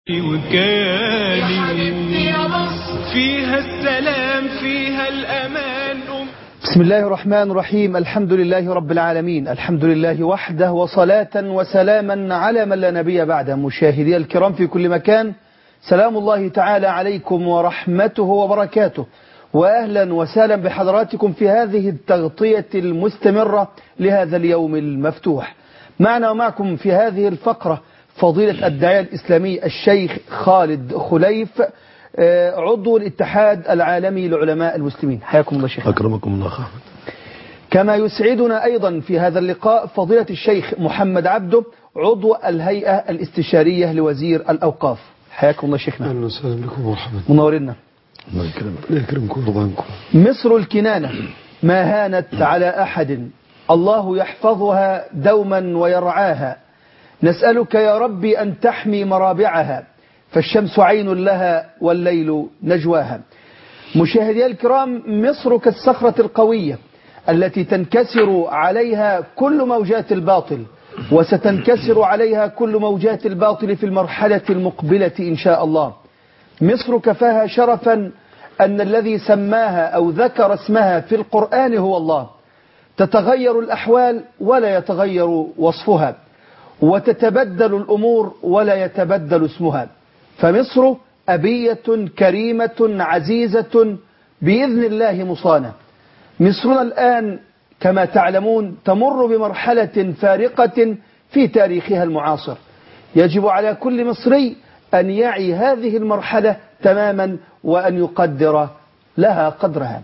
وكالي فيها السلام فيها الأمان. بسم الله الرحمن الرحيم. الحمد لله رب العالمين، الحمد لله وحده، وصلاة وسلاما على من لا نبي بعده. مشاهدي الكرام في كل مكان، سلام الله تعالى عليكم ورحمته وبركاته، وأهلا وسهلا بحضراتكم في هذه التغطية المستمرة لهذا اليوم المفتوح. معنا ومعكم في هذه الفقرة فضيلة الداعية الإسلامي الشيخ خالد خليف، عضو الاتحاد العالمي لعلماء المسلمين. حياكم الله شيخ. أكرمكم الله خالد. كما يسعدنا أيضا في هذا اللقاء فضيلة الشيخ محمد عبده، عضو الهيئة الاستشارية لوزير الأوقاف. حياكم الله شيخنا. أهلا وسهلا بكم ورحمة الله. منورنا. الله يكرمك. الله يكرمكم ورضانكم. مصر الكنانة ما هانت على أحد، الله يحفظها دوما ويرعاها. نسألك يا ربي أن تحمي مرابعها، فالشمس عين لها والليل نجواها. مشاهدي الكرام، مصر كالصخرة القوية التي تنكسر عليها كل موجات الباطل، وستنكسر عليها كل موجات الباطل في المرحلة المقبلة إن شاء الله. مصر كفاها شرفا أن الذي سماها أو ذكر اسمها في القرآن هو الله. تتغير الأحوال ولا يتغير وصفها، وتتبدل الأمور ولا يتبدل اسمها. فمصر أبية كريمة عزيزة بإذن الله مصانة. مصرنا الآن كما تعلمون تمر بمرحلة فارقة في تاريخها المعاصر. يجب على كل مصري أن يعي هذه المرحلة تماما وأن يقدر لها قدرها.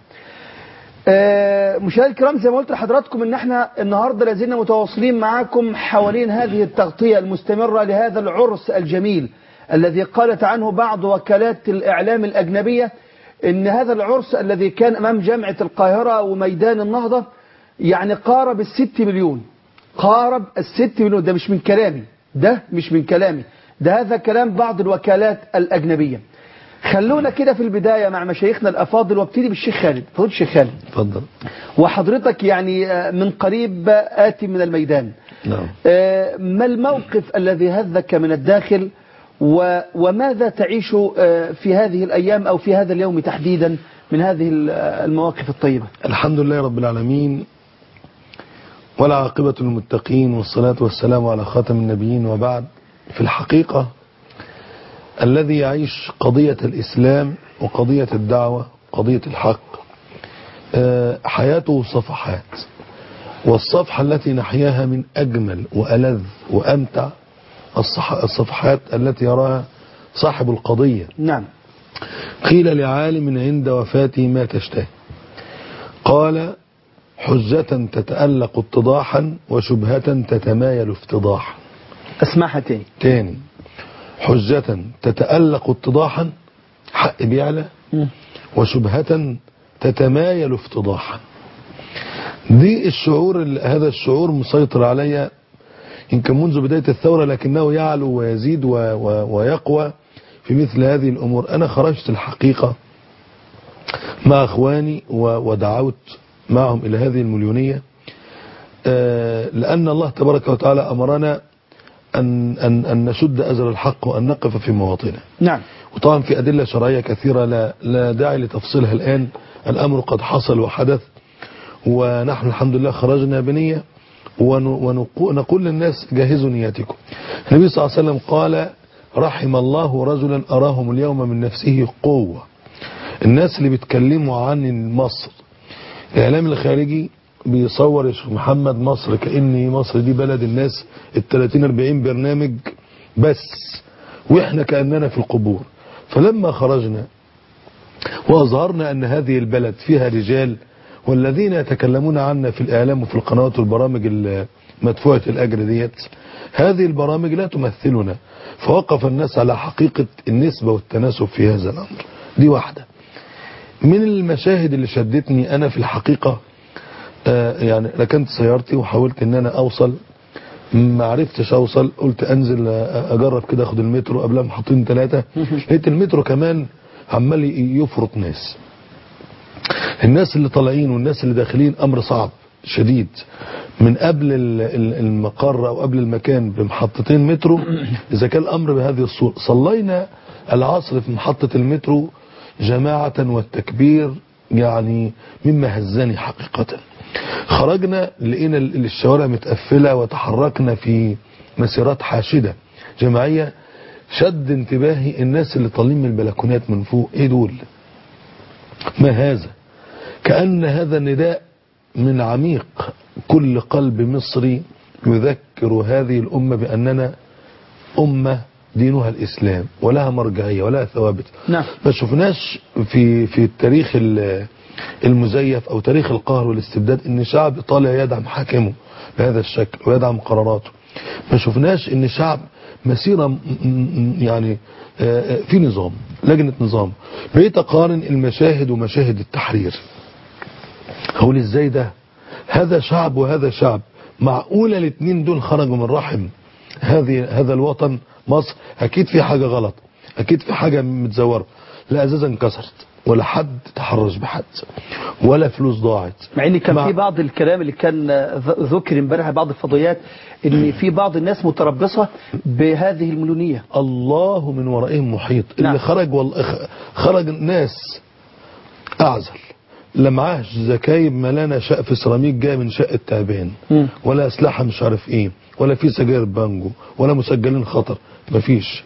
مشاهدينا الكرام، زي ما قلت لحضراتكم ان احنا النهارده لازلنا متواصلين معاكم حوالين هذه التغطية المستمرة لهذا العرس الجميل الذي قالت عنه بعض وكالات الإعلام الأجنبية ان هذا العرس الذي كان أمام جامعة القاهرة وميدان النهضة يعني قارب ال6 مليون. قارب ال6 مليون. ده مش من كلامي، ده هذا كلام بعض الوكالات الأجنبية. خلونا كده في البداية مع مشايخنا الأفاضل، وابتدي بالشيخ خالد. فضل الشيخ خالد، تفضل. وحضرتك يعني من قريب آتي من الميدان. نعم. ما الموقف الذي هذك من الداخل، وماذا تعيش في هذه الأيام أو في هذا اليوم تحديدا من هذه المواقف الطيبة؟ الحمد لله رب العالمين، ولا عاقبة للمتقين، والصلاة والسلام على خاتم النبيين، وبعد. في الحقيقة الذي يعيش قضية الإسلام وقضية الدعوة قضية الحق حياته صفحات، والصفحة التي نحياها من أجمل وألذ وأمتع الصفحات التي يراها صاحب القضية. نعم. قيل لعالم عند وفاته ما تشتهي؟ قال: حجة تتألق اتضاحا، وشبهة تتمايل افتضاحا. اسمعها تاني. حجة تتألق اتضاحا، حق بيعلى، وشبهة تتمايل افتضاحا. دي الشعور، هذا الشعور مسيطر عليا يمكن منذ بداية الثورة، لكنه يعلو ويزيد ويقوى في مثل هذه الأمور. أنا خرجت الحقيقة مع أخواني ودعوت معهم إلى هذه المليونية، لأن الله تبارك وتعالى أمرنا أن نشد أزر الحق وأن نقف في مواطنه. نعم. وطبعا في أدلة شرعية كثيرة لا داعي لتفصيلها الآن. الأمر قد حصل وحدث، ونحن الحمد لله خرجنا بنية، ونقول للناس جهزوا نياتكم. النبي صلى الله عليه وسلم قال: رحم الله رجلا أراهم اليوم من نفسه قوة. الناس اللي بيتكلموا عن مصر، الإعلام الخارجي بيصور يا شيخ محمد مصر كأن مصر دي بلد الناس 30-40 برنامج بس، وإحنا كأننا في القبور. فلما خرجنا وأظهرنا أن هذه البلد فيها رجال، والذين يتكلمون عنا في الإعلام وفي القنوات والبرامج المدفوعة الأجر ديت، هذه البرامج لا تمثلنا. فوقف الناس على حقيقة النسبة والتناسب في هذا الأمر. دي واحدة من المشاهد اللي شدتني. أنا في الحقيقة يعني ركنت سيارتي وحاولت ان انا اوصل، ما عرفتش اوصل. قلت انزل اجرب كده اخد المترو، قبلها محطين 3 لقيت المترو كمان عمال يفرط ناس. الناس اللي طالعين والناس اللي داخلين امر صعب شديد. من قبل المقر أو قبل المكان بمحطتين مترو، إذا كان الأمر بهذه الصورة. صلينا العصر في محطة المترو جماعة والتكبير يعني مما هزني حقيقة. خرجنا لقينا الشوارع متقفلة وتحركنا في مسيرات حاشدة جماعية. شد انتباهي الناس اللي طالعين من البلكونات من فوق. ايه دول؟ ما هذا؟ كأن هذا النداء من عميق كل قلب مصري يذكر هذه الأمة بأننا أمة دينها الإسلام ولها مرجعية ولها ثوابت. نعم. ما شفناش في التاريخ المزيف أو تاريخ القهر والاستبداد إن شعب طالع يدعم حاكمه بهذا الشكل ويدعم قراراته. ما شفناش إن شعب مسيرة يعني في نظام، لجنة نظام. بقيت أقارن المشاهد ومشاهد التحرير، هقول ازاي ده؟ هذا شعب وهذا شعب، معقولة الاثنين دول خرجوا من رحم هذا الوطن مصر؟ اكيد في حاجة غلط، اكيد في حاجة متزورة. لا ازازة انكسرت ولا حد تحرش بحد ولا فلوس ضاعت. مع ان كان في بعض الكلام اللي كان ذكر امبارح بعض الفضائيات ان في بعض الناس متربصة بهذه المليونية. الله من ورائهم محيط. نعم. اللي خرج خرج ناس اعزل، لا معاهش زكايب ملانه شقف سيراميك جايه من شقه تعبان، ولا اسلحه مش عارف ايه، ولا في سجاير بانجو، ولا مسجلين خطر. مفيش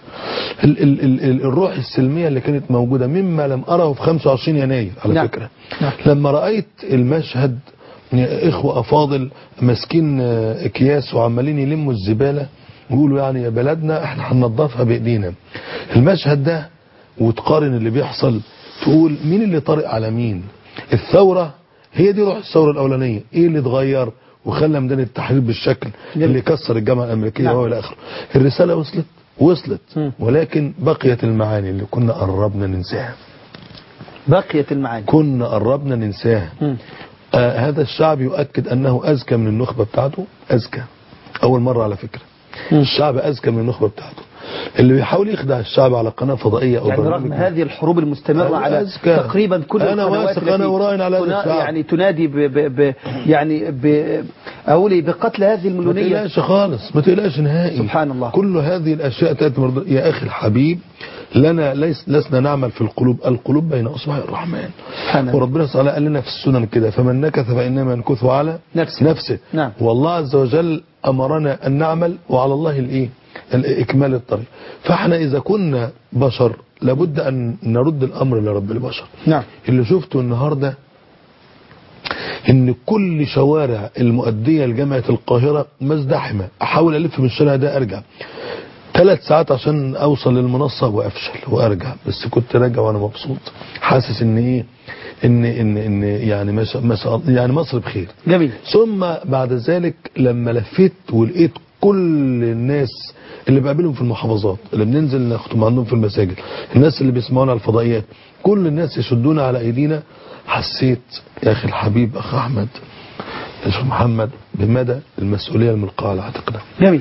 الروح السلميه اللي كانت موجوده مما لم اره في 25 يناير على نعم. فكره. نعم. لما رايت المشهد اخوه افاضل ماسكين اكياس وعمالين يلموا الزباله ويقولوا يعني يا بلدنا احنا هننضفها بايدينا. المشهد ده وتقارن اللي بيحصل تقول مين اللي طارق على مين؟ الثورة هي دي روح الثورة الأولانية. ايه اللي اتغير وخلى ميدان التحرير بالشكل اللي كسر الجامعة الأمريكية وإلى آخره؟ الرسالة وصلت ولكن بقيت المعاني اللي كنا قربنا ننساها. بقيت المعاني كنا قربنا ننساها. هذا الشعب يؤكد أنه أذكى من النخبة بتاعته. أذكى أول مرة على فكرة. الشعب أذكى من النخبة بتاعته. اللي بيحاول يخدع الشعب على قناة فضائية أو يعني رغم هذه الحروب المستمرة على تقريبا كل القنوات أنا وراهن على هذا الشعب يعني تنادي أقولي بقتل هذه المليونية. ما تقلقش خالص، ما تقلقش نهائي. سبحان الله. كل هذه الأشياء تأتي يا أخي الحبيب. لسنا نعمل في القلوب بين أصبع الرحمن. وربنا تعالى قال لنا في السنن كده: فمن نكث فإنما ينكث على نفسه. نعم. والله عز وجل أمرنا أن نعمل وعلى الله إكمال الطريق. فاحنا إذا كنا بشر لابد أن نرد الأمر لرب البشر. نعم. اللي شفته النهاردة إن كل شوارع المؤدية لجامعة القاهرة مزدحمة. أحاول ألف من الشارع ده أرجع 3 ساعات عشان أوصل للمنصة وأفشل وأرجع، بس كنت راجع وأنا مبسوط حاسس إن إيه إن يعني مصر بخير. جميل. ثم بعد ذلك لما لفيت ولقيت كل الناس اللي بقابلهم في المحافظات اللي بننزل نختم عندهم في المساجد، الناس اللي بيسمعونا على الفضائيات، كل الناس يشدونا على ايدينا. حسيت يا اخي الحبيب اخ احمد يا شيخ محمد بمدى المسؤوليه الملقاه على عاتقنا. جميل.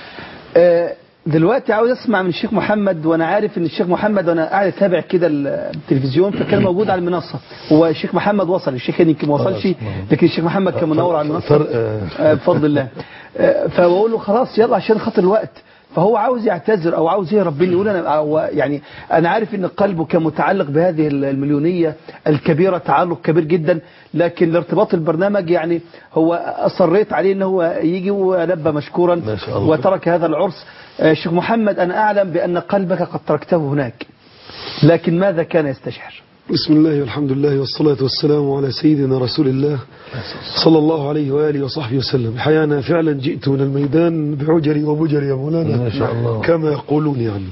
دلوقتي عاوز اسمع من الشيخ محمد، وانا عارف ان الشيخ محمد وانا قاعد اتابع كده التلفيزيون فكان موجود على المنصه. هو الشيخ محمد وصل، الشيخ يمكن ما وصلش، لكن الشيخ محمد كان منور على المنصه بفضل الله. فبقول له خلاص يلا عشان خاطر الوقت. فهو عاوز يعتذر او عاوز يهرب مني، يقول انا عارف ان قلبه كان متعلق بهذه المليونيه الكبيره تعلق كبير جدا، لكن لارتباط البرنامج يعني هو اصريت عليه ان هو يجي ولبى مشكورا وترك هذا العرس. شيخ محمد انا اعلم بان قلبك قد تركته هناك، لكن ماذا كان يستشعر؟ بسم الله والحمد لله والصلاة والسلام على سيدنا رسول الله صلى الله عليه وآله وصحبه وسلم. الحقيقة أنا فعلا جئت من الميدان بعجري وبجري يا مولانا ما شاء الله كما يقولون يعني.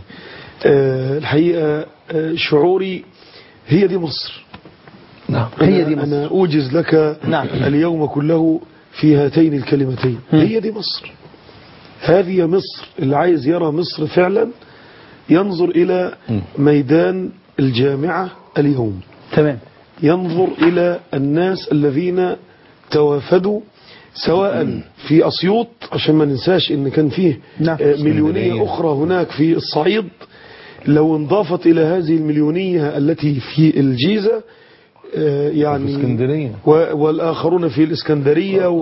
الحقيقة شعوري هي دي مصر. نعم. هي دي مصر. أنا أوجز لك اليوم كله في هاتين الكلمتين. هي دي مصر. هذه مصر. اللي عايز يرى مصر فعلا ينظر إلى ميدان الجامعة اليوم. تمام. ينظر إلى الناس الذين توافدوا سواء في أسيوط، عشان ما ننساش إن كان فيه مليونية أخرى هناك في الصعيد، لو انضافت إلى هذه المليونية التي في الجيزة يعني في اسكندرية، والآخرون في الإسكندرية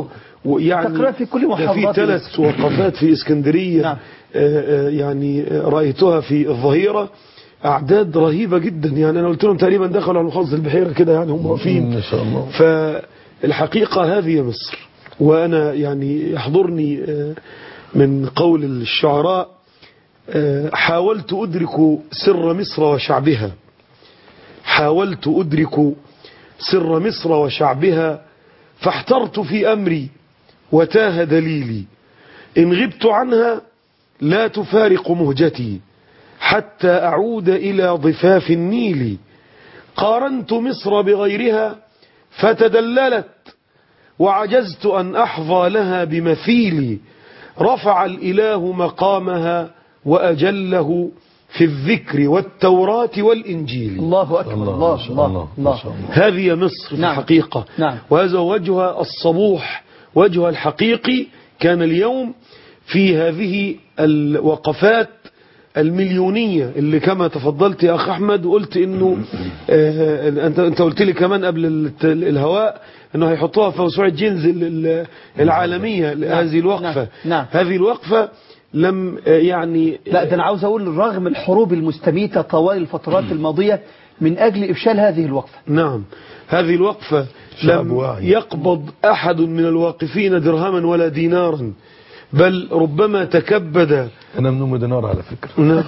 ويعني تقرأ في كل محافظات في 3 وقفات في اسكندرية. نعم. يعني رأيتها في الظهيرة، أعداد رهيبة جدا. يعني أنا قلت لهم تقريبا دخلوا على محافظة البحيرة كده، يعني هم واقفين ما شاء الله. فالحقيقة هذه مصر. وأنا يعني يحضرني من قول الشعراء: حاولت أدرك سر مصر وشعبها، حاولت أدرك سر مصر وشعبها، فاحترت في أمري وتاه دليلي، إن غبت عنها لا تفارق مهجتي، حتى أعود إلى ضفاف النيل. قارنت مصر بغيرها فتدللت، وعجزت أن أحظى لها بمثيلي. رفع الإله مقامها وأجله في الذكر والتوراة والإنجيل. الله أكبر. الله. هذه مصر في الحقيقة. نعم. وهذا وجهها الصبوح، وجهها الحقيقي كان اليوم في هذه الوقفات المليونية اللي كما تفضلت يا أخ أحمد، وقلت إنه أنت قلت لي كمان قبل الهواء إنه هيحطوها في موسوعة جينز العالمية. هذه الوقفة. نعم. هذه الوقفة لم يعني لا، ده أنا عاوز أقول رغم الحروب المستميتة طوال الفترات الماضية من أجل إفشال هذه الوقفة. نعم. هذه الوقفة لم يقبض أحد من الواقفين درهما ولا دينارا، بل ربما تكبد. أنا من دينار على فكرة. نعم.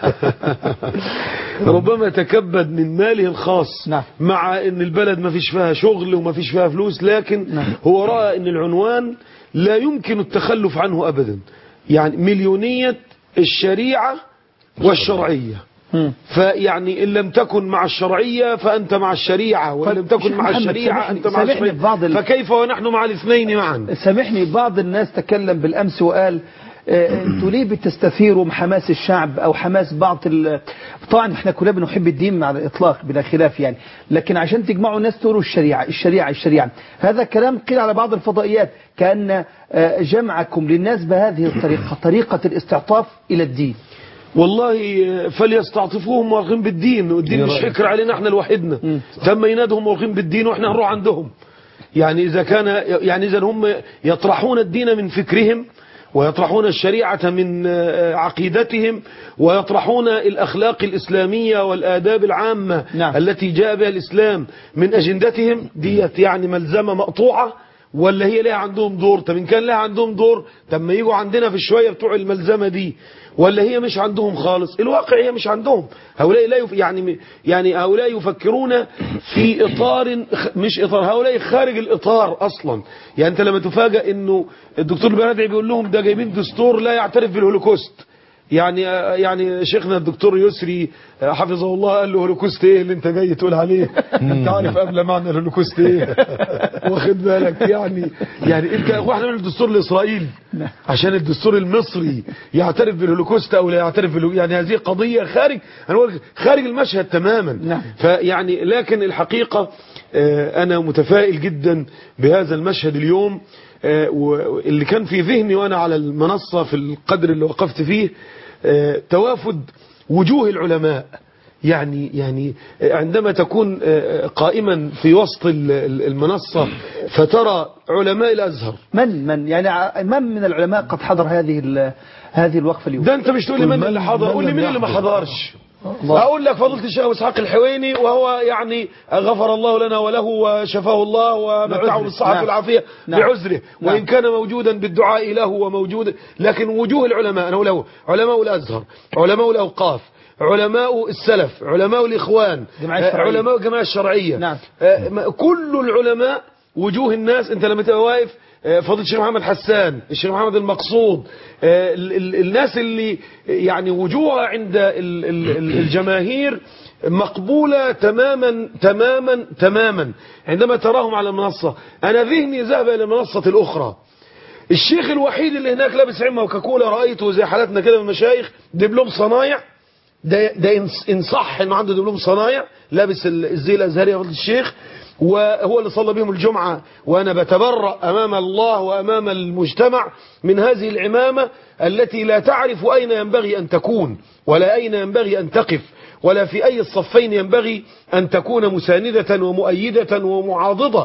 ربما تكبد من ماله الخاص. نعم. مع ان البلد ما فيش فيها شغل وما فيش فيها فلوس، لكن هو رأى ان العنوان لا يمكن التخلف عنه أبدا، يعني مليونية الشريعة والشرعية. فيعني إن لم تكن مع الشرعية فأنت مع الشريعة، وإن لم تكن مع الشريعة أنت مع الشرعية، فكيف ونحن مع الاثنين معا؟ سامحني، بعض الناس تكلم بالأمس وقال انتوا ليه بتستثيروا حماس الشعب او حماس بعض طبعا احنا كلنا بنحب الدين على الاطلاق بلا خلاف يعني، لكن عشان تجمعوا الناس تقولوا الشريعة الشريعة الشريعة. هذا كلام قيل على بعض الفضائيات كأن جمعكم للناس بهذه الطريقة، طريقة الاستعطاف إلى الدين. والله فليستعطفوهم واقفين بالدين، والدين مش حكر علينا احنا لوحدنا. تم ينادهم واقفين بالدين واحنا هنروح عندهم. يعني اذا كان يعني اذا هم يطرحون الدين من فكرهم، ويطرحون الشريعة من عقيدتهم، ويطرحون الأخلاق الإسلامية والآداب العامة التي جاء بها الإسلام من أجندتهم، ديت يعني ملزمة مقطوعة ولا هي لها عندهم دور؟ طب إن كان لها عندهم دور، طب ما يجوا عندنا في الشوية بتوع الملزمة دي، ولا هي مش عندهم خالص؟ الواقع هي مش عندهم. هؤلاء لا يعني هؤلاء يفكرون في إطار مش إطار، هؤلاء خارج الإطار أصلا. يعني أنت لما تفاجأ إنه الدكتور البرادعي بيقول لهم ده جايبين دستور لا يعترف بالهولوكوست. يعني شيخنا الدكتور يسري حفظه الله قال له هولوكوست ايه اللي انت جاي تقول عليه؟ انت عارف قبل معنى الهولوكوست ايه؟ واخد بالك؟ يعني انت واحد من الدستور الاسرائيلي عشان الدستور المصري يعترف بالهولوكوست او لا يعترف يعني هذه قضيه خارج المشهد تماما. فيعني لكن الحقيقه انا متفائل جدا بهذا المشهد اليوم، واللي كان في ذهني وانا على المنصة في القدر اللي وقفت فيه توافد وجوه العلماء. يعني عندما تكون قائما في وسط المنصة فترى علماء الأزهر. من من العلماء قد حضر هذه الوقفة اليوم؟ ده انت مش تقول لي من اللي حضر، قول لي مين اللي ما حضرش. أقول لك فضيلة الشيخ إسحاق الحويني، وهو يعني غفر الله لنا وله وشفاه الله ومتعه بالصحة والعافية بعذره، وإن كان موجودا بالدعاء له وموجود. لكن وجوه العلماء أنا له علماء الأزهر، علماء الأوقاف، علماء السلف، علماء الإخوان، علماء الجماعة الشرعية. كل العلماء وجوه الناس. أنت لما تبقى واقف فضيلة الشيخ محمد حسان، الشيخ محمد المقصود، الناس اللي يعني وجوه عند الجماهير مقبولة تماما تماما تماما عندما تراهم على المنصة. أنا ذهني ذهب إلى المنصة الأخرى. الشيخ الوحيد اللي هناك لابس عمة وكاكولا رأيته زي حالاتنا كده من المشايخ، دبلوم صنايع. ده إن صح إنه عنده دبلوم صنايع، لابس الزي الأزهري يا فضيلة الشيخ، وهو اللي صلى بهم الجمعة. وأنا بتبرأ أمام الله وأمام المجتمع من هذه العمامة التي لا تعرف أين ينبغي أن تكون، ولا أين ينبغي أن تقف، ولا في أي الصفين ينبغي أن تكون مساندة ومؤيدة ومعاضدة.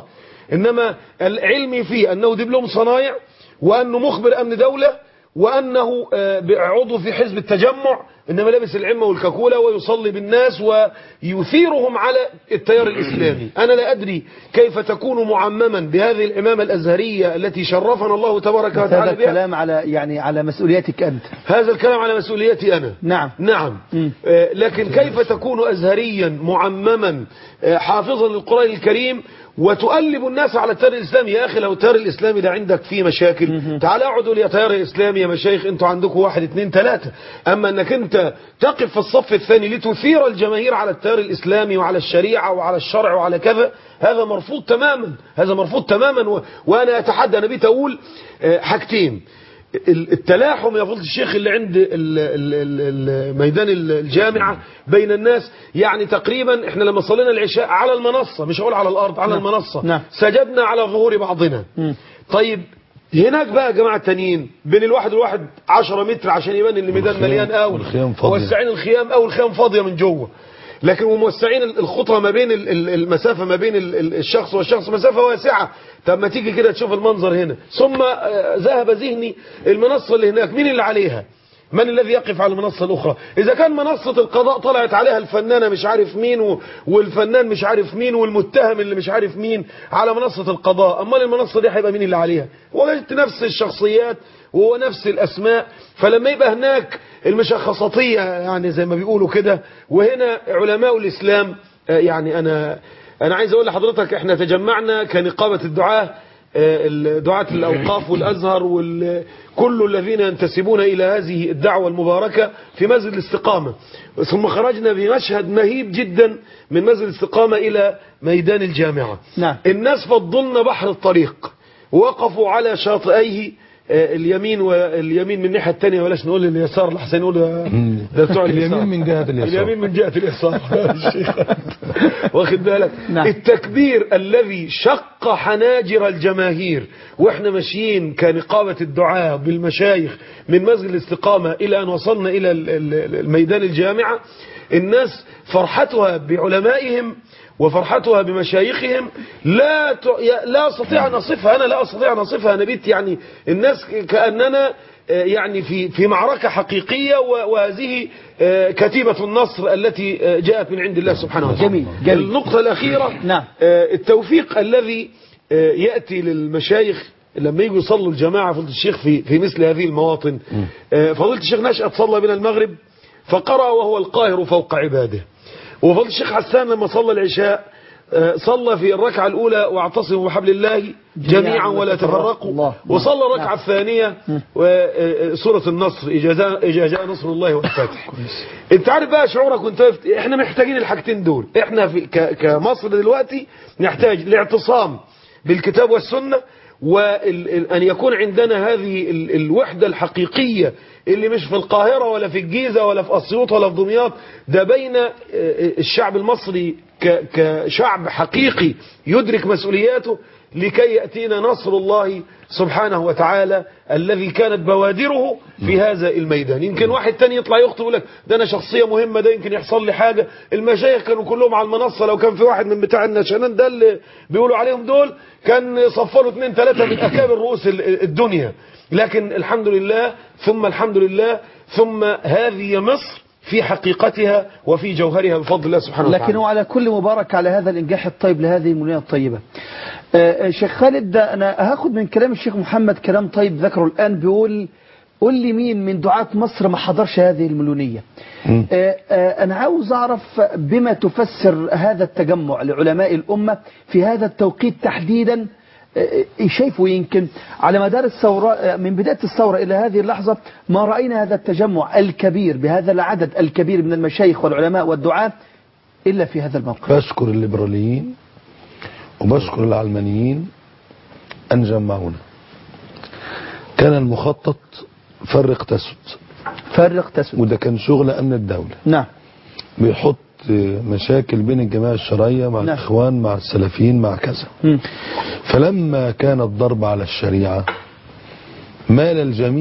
إنما العلمي فيه أنه دبلوم صنايع، وأنه مخبر أمن دولة، وأنه عضو في حزب التجمع، إنما لابس العمة والكاكولا ويصلي بالناس ويثيرهم على التيار الإسلامي. أنا لا أدري كيف تكون معمما بهذه العمامة الأزهرية التي شرفنا الله تبارك وتعالى هذا الكلام على مسؤوليتك أنت. هذا الكلام على مسؤوليتي أنا. نعم. لكن كيف تكون أزهريا معمما حافظا للقرآن الكريم وتؤلب الناس على التيار الإسلامي؟ يا أخي لو التيار الإسلامي ده عندك فيه مشاكل تعال اقعدوا يا تيار الإسلامي يا مشايخ انتوا عندكم 1 2 3. أما أنك أنت تقف في الصف الثاني لتثير الجماهير على التيار الإسلامي وعلى الشريعة وعلى الشرع وعلى كذا، هذا مرفوض تماما، هذا مرفوض تماما. وأنا أتحدى، أنا بيت أقول حاجتين: التلاحم يا فضل الشيخ اللي عند ميدان الجامعة بين الناس، يعني تقريبا احنا لما صلينا العشاء على المنصة، مش هقول على الأرض، على المنصة سجدنا على ظهور بعضنا. طيب هناك بقى يا جماعة التانيين بين الواحد والواحد 10 متر عشان يبان ان الميدان مليان قوي، موسعين الخيام او الخيام فاضية من جوه، لكن وموسعين الخطوة ما بين المسافة ما بين الشخص والشخص مسافة واسعة. طب ما تيجي كده تشوف المنظر هنا. ثم ذهب ذهني المنصة اللي هناك مين اللي عليها؟ من الذي يقف على المنصة الأخرى؟ إذا كان منصة القضاء طلعت عليها الفنانة مش عارف مين والفنان مش عارف مين والمتهم اللي مش عارف مين على منصة القضاء، أما المنصة دي هيبقى مين اللي عليها؟ وجدت نفس الشخصيات وهو نفس الأسماء. فلما يبقى هناك المشخصاتية يعني زي ما بيقولوا كده، وهنا علماء الإسلام، يعني أنا عايز أقول لحضرتك إحنا تجمعنا كنقابة الدعاة، دعاة الأوقاف والأزهر وكل الذين ينتسبون إلى هذه الدعوة المباركة في مسجد الاستقامة، ثم خرجنا بمشهد مهيب جدا من مسجد الاستقامة إلى ميدان الجامعة. الناس فضلنا بحر الطريق، وقفوا على شاطئيه اليمين واليمين من الناحية الثانية، ولاش نقول اليسار لحسن نقول ده بتوع اليمين من جهة اليسار، اليمين من جهة اليسار واخد بالك. التكبير الذي شق حناجر الجماهير واحنا ماشيين كنقابة الدعاء بالمشايخ من مسجد الاستقامة إلى أن وصلنا إلى الميدان الجامعة، الناس فرحتها بعلمائهم وفرحتها بمشايخهم لا أستطيع أن أصفها. أنا لا أستطيع أن أصفها. أنا بيت يعني الناس كأننا يعني في معركة حقيقية، وهذه كتيبة النصر التي جاءت من عند الله سبحانه وتعالى. جميل. النقطة الأخيرة التوفيق الذي يأتي للمشايخ لما يجوا يصلوا الجماعة فضيلة الشيخ في مثل هذه المواطن. فضيلة الشيخ نشأت صلى بنا المغرب فقرأ وهو القاهر فوق عباده، وفضل الشيخ حسان لما صلى العشاء صلى في الركعة الأولى واعتصموا بحبل الله جميعا ولا تفرقوا، وصلى الركعة الثانية سورة النصر إذا جاء نصر الله والفتح. انت عارف بقى شعورك وانت احنا محتاجين الحاجتين دول. احنا كمصر دلوقتي نحتاج الاعتصام بالكتاب والسنة، وأن يكون عندنا هذه الوحدة الحقيقية اللي مش في القاهرة ولا في الجيزة ولا في أسيوط ولا في دمياط، ده بين الشعب المصري كشعب حقيقي يدرك مسؤولياته لكي يأتينا نصر الله سبحانه وتعالى الذي كانت بوادره في هذا الميدان. يمكن واحد تاني يطلع يخطب يقول لك ده أنا شخصية مهمة، ده يمكن يحصل لي حاجة. المشايخ كانوا كلهم على المنصة، لو كان في واحد من بتاع النشانان ده اللي بيقولوا عليهم دول كان صفلوا 2 3 من أكابر رؤوس الدنيا. لكن الحمد لله ثم الحمد لله ثم هذه مصر في حقيقتها وفي جوهرها بفضل الله سبحانه وتعالى. لكن وعلى كل مبارك على هذا الإنجاح الطيب لهذه المنية الطيبة. شيخ خالد، أنا هاخد من كلام الشيخ محمد كلام طيب ذكره الآن، بيقول قل لي مين من دعاة مصر ما حضرش هذه المليونية. أنا عاوز أعرف بما تفسر هذا التجمع لعلماء الأمة في هذا التوقيت تحديدا. شايفه يمكن على مدار الثورة من بداية الثورة إلى هذه اللحظة ما رأينا هذا التجمع الكبير بهذا العدد الكبير من المشايخ والعلماء والدعاة إلا في هذا الموقف. بشكر الليبراليين وبشكر العلمانيين أن جمعونا. كان المخطط فرق تسد، وده كان شغل أمن الدولة. نعم. بيحط مشاكل بين الجماعة الشرعية مع الإخوان مع السلفيين مع كذا. فلما كان الضرب على الشريعة مال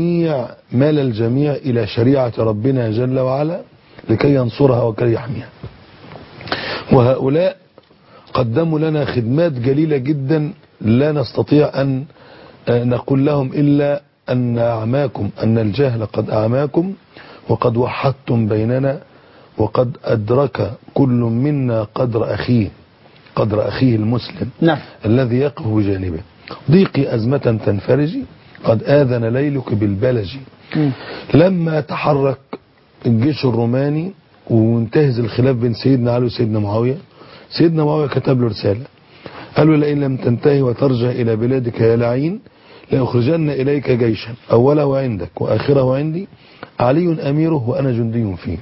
الجميع إلى شريعة ربنا جل وعلا لكي ينصرها وكي يحميها. وهؤلاء قدموا لنا خدمات جليلة جدا لا نستطيع أن نقول لهم إلا أن أعماكم، أن الجهل قد أعماكم وقد وحدتم بيننا، وقد أدرك كل منا قدر أخيه المسلم نعم. الذي يقف بجانبه. ضيقي أزمة تنفرجي، قد آذن ليلك بالبلج. لما تحرك الجيش الروماني وانتهز الخلاف بين سيدنا علي وسيدنا معاوية، سيدنا معاوية كتب له رسالة قال له: لئن لم تنتهي وترجع إلى بلادك يا لعين لأخرجن إليك جيشا أوله عندك وآخره عندي، علي أميره وأنا جندي فيه.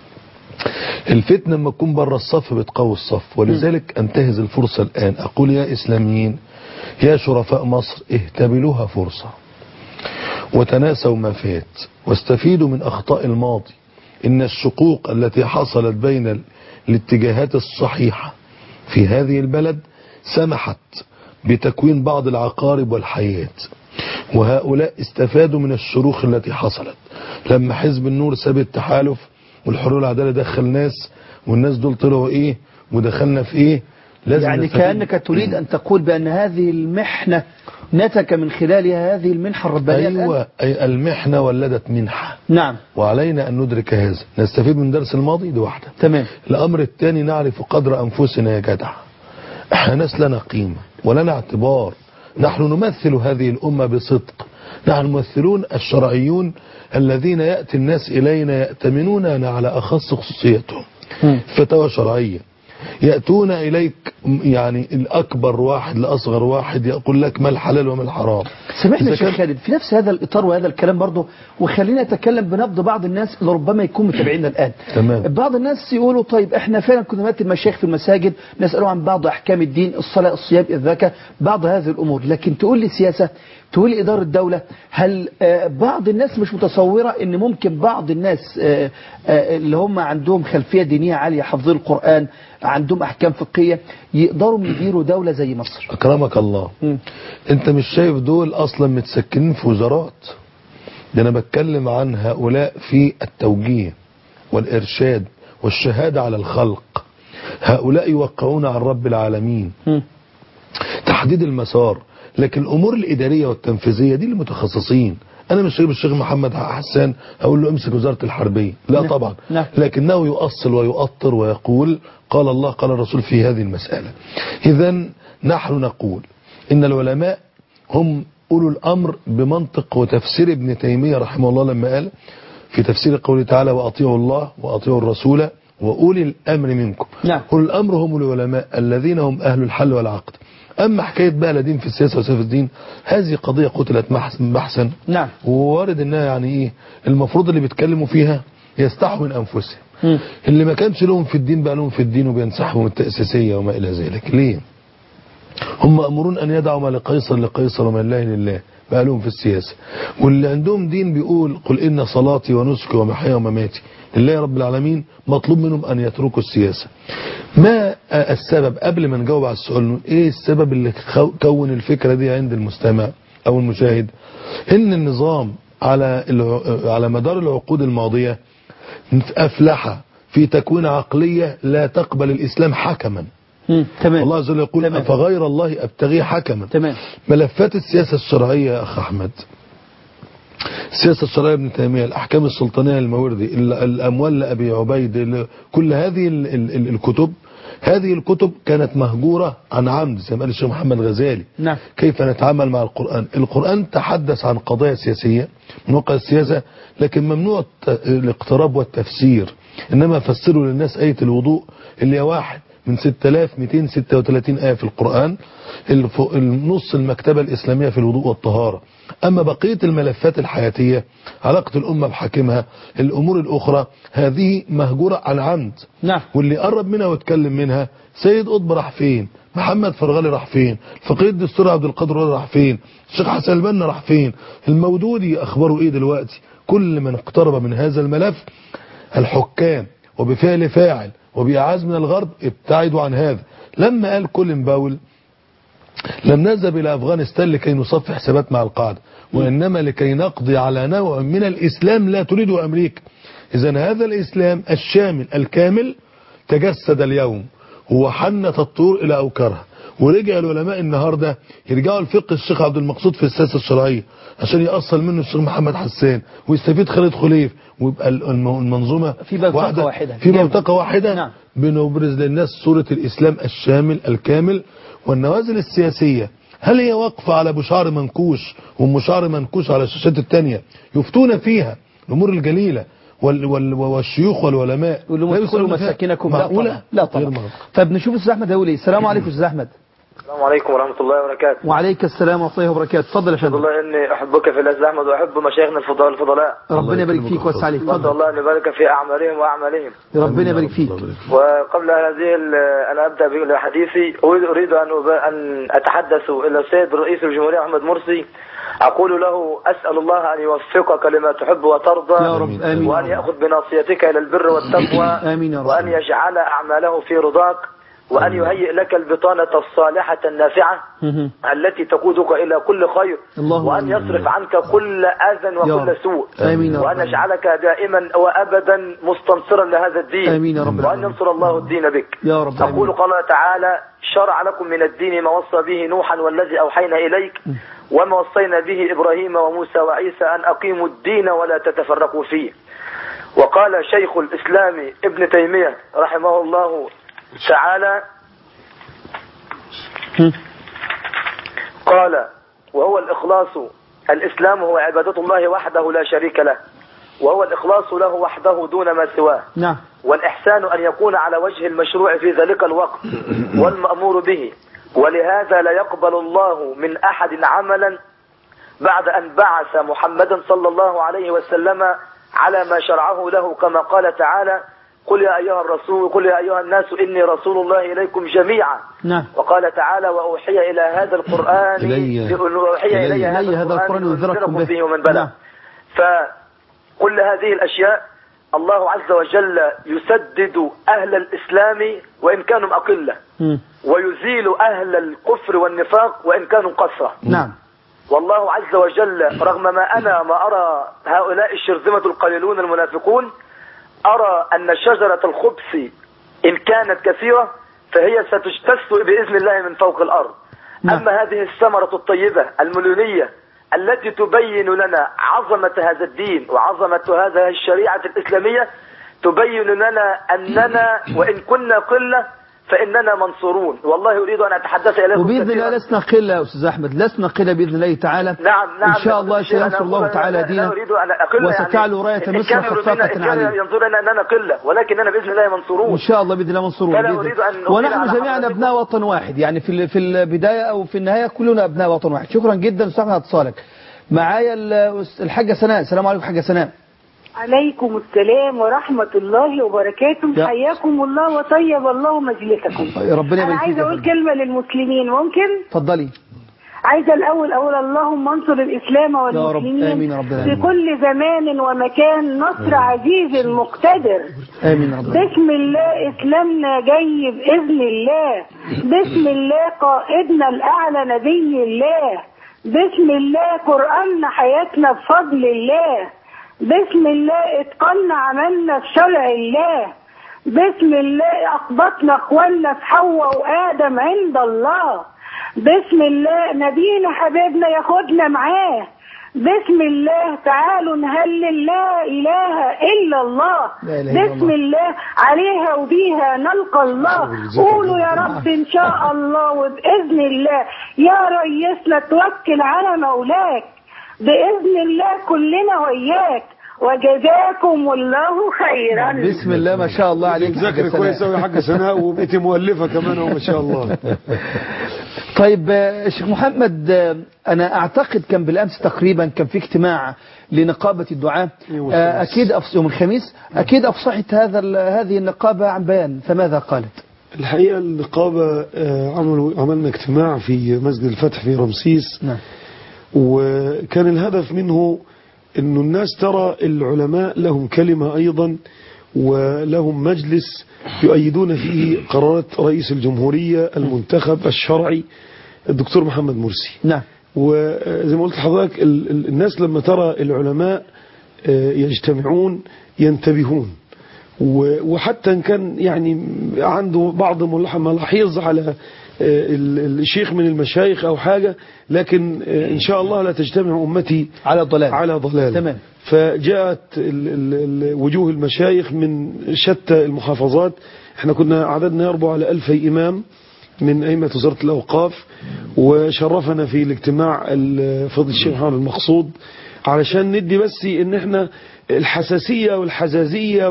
الفتنة لما تكون بره الصف بتقوي الصف، ولذلك انتهز الفرصة الآن أقول يا إسلاميين يا شرفاء مصر اهتبلوها فرصة وتناسوا ما فات واستفيدوا من أخطاء الماضي. إن الشقوق التي حصلت بين الاتجاهات الصحيحة في هذه البلد سمحت بتكوين بعض العقارب والحيات، وهؤلاء استفادوا من الشروخ التي حصلت لما حزب النور ساب التحالف والحرية والعدالة دخل ناس، والناس دول طلعوا ايه ودخلنا في ايه. لازم يعني كأنك تريد أن تقول بأن هذه المحنة نتج من خلالها هذه المنحة الربانية. أيوة، أي المحنة ولدت منحة. نعم. وعلينا أن ندرك هذا، نستفيد من درس الماضي، دي واحدة. تمام. الأمر الثاني نعرف قدر أنفسنا يا جدع. احنا ناس لنا قيمة ولنا اعتبار، نحن نمثل هذه الأمة بصدق، نحن الممثلون الشرعيون الذين يأتي الناس إلينا يأتمنون على أخص خصوصيتهم. فتوى شرعية يأتون إليك، يعني الأكبر واحد لأصغر واحد يقول لك ما الحلال وما الحرام. سمعنا شيخ خالد في نفس هذا الإطار وهذا الكلام برضه، وخلينا نتكلم بنبض بعض الناس اللي ربما يكون متابعينا الآن. تمام. بعض الناس يقولوا طيب احنا فعلا كنا نأتي المشايخ في المساجد نسألوا عن بعض أحكام الدين، الصلاة، الصيام، الزكاة، بعض هذه الأمور، لكن تقول لي سياسة، تقول لي إدارة الدولة. هل بعض الناس مش متصورة ان ممكن بعض الناس اللي هم عندهم خلفية دينية عالية، حافظين القرآن، عندهم أحكام فقهية، يقدروا يديروا دولة زي مصر؟ أكرمك الله. انت مش شايف دول أصلا متسكنين في وزارات؟ ده أنا بتكلم عن هؤلاء في التوجيه والإرشاد والشهادة على الخلق. هؤلاء يوقعون عن رب العالمين، تحديد المسار. لكن الأمور الإدارية والتنفيذية دي للمتخصصين. أنا مش جايب الشيخ محمد حسان أقول له امسك وزارة الحربية، لا طبعا. لكنه يؤصل ويؤطر ويقول قال الله قال الرسول في هذه المسألة. إذن نحن نقول إن العلماء هم أولو الأمر بمنطق وتفسير ابن تيمية رحمه الله لما قال في تفسير قوله تعالى وأطيعوا الله وأطيعوا الرسول وأولي الأمر منكم. أولي الأمر هم العلماء الذين هم أهل الحل والعقد. أما حكاية بقى لا دين في السياسة وسيف الدين، هذه قضية قتلت بحثا. نعم. ووارد انها يعني ايه المفروض اللي بيتكلموا فيها يستحوا من أنفسهم. اللي ما كانش لهم في الدين بقى لهم في الدين وبينسحبوا من التأسيسية وما إلى ذلك. ليه؟ هم مأمورون أن يدعوا ما لقيصر لقيصر وما لله لله، بقى لهم في السياسة. واللي عندهم دين بيقول قل إن صلاتي ونسكي ومحياي ومماتي لله رب العالمين، مطلوب منهم أن يتركوا السياسة. ما السبب؟ قبل ما نجاوب على السؤال، ايه السبب اللي كون الفكرة دي عند المستمع او المشاهد؟ ان النظام على مدار العقود الماضية افلح في تكوين عقلية لا تقبل الاسلام حكما. تمام. الله عز وجل يقول أفغير الله ابتغي حكما. تمام. ملفات السياسة الشرعية يا اخ احمد، السياسة الشرعية ابن تيمية، الأحكام السلطانية الموردي، الأموال لأبي عبيد، كل هذه الكتب، هذه الكتب كانت مهجورة عن عمد زي ما قال الشيخ محمد غزالي. نعم. كيف نتعامل مع القرآن؟ القرآن تحدث عن قضايا سياسية من واقع السياسة، لكن ممنوع الاقتراب والتفسير. إنما فسروا للناس آية الوضوء اللي هي واحد من 6236 آية في القرآن، النص المكتبة الإسلامية في الوضوء والطهارة. أما بقية الملفات الحياتية، علاقة الأمة بحاكمها، الأمور الأخرى، هذه مهجورة عن عمد. نعم. واللي قرب منها واتكلم منها سيد قطب راح فين؟ محمد فرغلي راح فين؟ الفقيه الدستوري عبد القادر راح فين؟ الشيخ حسن البنا راح فين؟ المودودي أخباره إيه دلوقتي؟ كل من اقترب من هذا الملف الحكام وبفعل فاعل وبإعاز من الغرب ابتعدوا عن هذا. لما قال كولين باول لم نذهب إلى أفغانستان لكي نصفي حسابات مع القاعدة، وإنما لكي نقضي على نوع من الإسلام لا تريده أمريكا. إذن هذا الإسلام الشامل الكامل تجسد اليوم وحنت الطور إلى أوكرها. ورجع العلماء النهارده يرجعوا الفقه الشيخ عبد المقصود في السياسه الشرعيه عشان يأصل منه الشيخ محمد حسان ويستفيد خالد خليف، ويبقى المنظومه في بوتقة واحده، في بوتقة واحده. نعم. بنبرز للناس صوره الاسلام الشامل الكامل. والنوازل السياسيه هل هي واقفه على ابو شعر منكوش وام شعر منكوش على الشاشات الثانيه يفتون فيها الامور الجليله والشيوخ والعلماء يقولوا ادخلوا مساكنكم؟ لا طبعا. طب نشوف استاذ احمد هيقول ايه. السلام عليكم استاذ احمد. السلام عليكم ورحمة الله وبركاته. وعليك السلام ورحمة الله وبركاته. تفضل يا فندم. والله اني احبك في الله احمد واحب مشايخنا الفضلاء. ربنا يبارك فيك ويوسع عليك. تفضل. الله ان يبارك في اعمالهم واعمالهم. ربنا يبارك فيك. وقبل هذه انا ابدا بحديثي، اريد ان اتحدث الى السيد رئيس الجمهورية محمد مرسي، اقول له اسال الله ان يوفقك لما تحب وترضى يا رب. آمين. وان ياخذ بناصيتك الى البر والتقوى. آمين يا رب. وان يجعل اعماله في رضاك، وأن يهيئ لك البطانة الصالحة النافعة التي تقودك إلى كل خير، وأن يصرف عنك كل أذى وكل سوء، وأن يجعلك دائما وأبدا مستنصرا لهذا الدين. آمين يا رب. وأن ينصر الله الدين بك يا رب. أقول قال تعالى: شرع لكم من الدين ما وصى به نوحا والذي أوحينا إليك وما وصينا به إبراهيم وموسى وعيسى أن أقيموا الدين ولا تتفرقوا فيه. وقال شيخ الإسلام ابن تيمية رحمه الله تعالى قال: وهو الإخلاص، الإسلام هو عبادة الله وحده لا شريك له، وهو الإخلاص له وحده دون ما سواه. نعم. والإحسان أن يكون على وجه المشروع في ذلك الوقت والمأمور به، ولهذا لا يقبل الله من أحد عملا بعد أن بعث محمدا صلى الله عليه وسلم على ما شرعه له، كما قال تعالى: قل يا أيها الرسول، قل يا أيها الناس إني رسول الله إليكم جميعا. نعل. وقال تعالى: وأوحي إلى هذا القرآن إلي هذا القرآن ينذركم به ومن بلغ. فكل هذه الأشياء الله عز وجل يسدد أهل الإسلام وإن كانوا أقلة، ويزيل أهل الكفر والنفاق وإن كانوا قسرة. نعم. والله عز وجل رغم ما أرى هؤلاء الشرذمة القليلون المنافقون، أرى أن شجرة الخبث إن كانت كثيرة فهي ستجتث بإذن الله من فوق الأرض. أما هذه الثمرة الطيبة المليونية التي تبين لنا عظمة هذا الدين وعظمة هذه الشريعة الإسلامية، تبين لنا أننا وإن كنا قلة فإننا منصورون. والله أريد أن أتحدث إليكم وبإذن الله لسنا قلة يا أستاذ أحمد، لسنا قلة بإذن الله تعالى. نعم إن شاء الله سينصر الله تعالى دينه وستعلو راية مصر خفاقة عليه. ينظرون أننا قلة ولكننا بإذن الله منصورون. إن شاء الله بإذن الله منصورون. ونحن جميعا أبناء وطن واحد، يعني في البداية أو في النهاية كلنا أبناء وطن واحد. شكرا جدا أستاذ أحمد على اتصالك. معايا الحاجة سناء. السلام عليكم حاجة سناء. عليكم السلام ورحمة الله وبركاته. حياكم الله وطيب الله مجلسكم. ربنا يبارك فيك. أنا عايزة أقول كلمة للمسلمين، ممكن؟ اتفضلي. عايزة الأول أقول اللهم انصر الإسلام والمسلمين يا رب. آمين رب العالمين. في كل زمان ومكان، نصر عزيز مقتدر. آمين رب العالمين. بسم الله إسلامنا جاي بإذن الله، بسم الله قائدنا الأعلى نبي الله، بسم الله قرآننا حياتنا بفضل الله، بسم الله اتقنا عملنا في شرع الله، بسم الله أقبطنا اخواننا في حواء وآدم عند الله، بسم الله نبينا حبيبنا ياخدنا معاه، بسم الله تعالوا نهلل لا إله إلا الله، بسم الله عليها وبيها نلقى الله. قولوا يا رب إن شاء الله وبإذن الله يا ريسنا توكل على مولاك، بإذن الله كلنا وياك، وجزاكم الله خيرا. بسم الله ما شاء الله عليك. ذاكرة كويسة أوي يا حاجة سناء، وبقيتي مؤلفة كمان وما شاء الله. طيب شيخ محمد، أنا أعتقد كان بالأمس تقريبا كان في اجتماع لنقابة الدعاة، أكيد يوم الخميس، أكيد أفصحت هذه النقابة عن بيان، فماذا قالت؟ الحقيقة النقابة عملنا اجتماع في مسجد الفتح في رمسيس. نعم. وكان الهدف منه إنه الناس ترى العلماء لهم كلمة أيضا، ولهم مجلس يؤيدون فيه قرارات رئيس الجمهورية المنتخب الشرعي الدكتور محمد مرسي. نعم. وزي ما قلت لحضرتك الناس لما ترى العلماء يجتمعون ينتبهون، وحتى إن كان يعني عنده بعض ملاحظ على الشيخ من المشايخ أو حاجة، لكن إن شاء الله لا تجتمع أمتي على ضلال. تمام. فجاءت وجوه المشايخ من شتى المحافظات. احنا كنا عددنا يربو على 1000 إمام من أئمة وزارة الأوقاف، وشرفنا في الاجتماع فضل الشيخ محمد المقصود علشان ندي بس ان احنا الحساسية والحزازية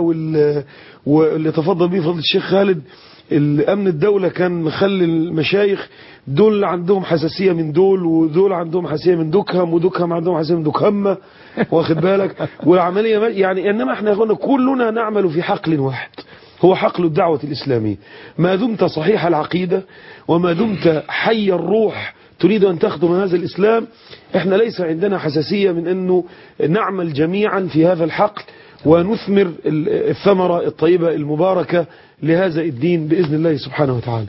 واللي تفضل به فضل الشيخ خالد. الأمن الدولة كان مخلي المشايخ دول عندهم حساسية من دول، ودول عندهم حساسية من دكهم، ودكهم عندهم حساسية من دكهمة، واخد بالك؟ والعملية يعني إنما احنا قلنا كلنا نعمل في حقل واحد، هو حقل الدعوة الإسلامية. ما دمت صحيح العقيدة وما دمت حي الروح تريد أن تخدم هذا الإسلام، احنا ليس عندنا حساسية من أنه نعمل جميعا في هذا الحقل ونثمر الثمرة الطيبة المباركة لهذا الدين بإذن الله سبحانه وتعالى.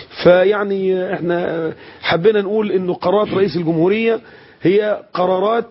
فيعني احنا حبينا نقول انه قرارات رئيس الجمهورية هي قرارات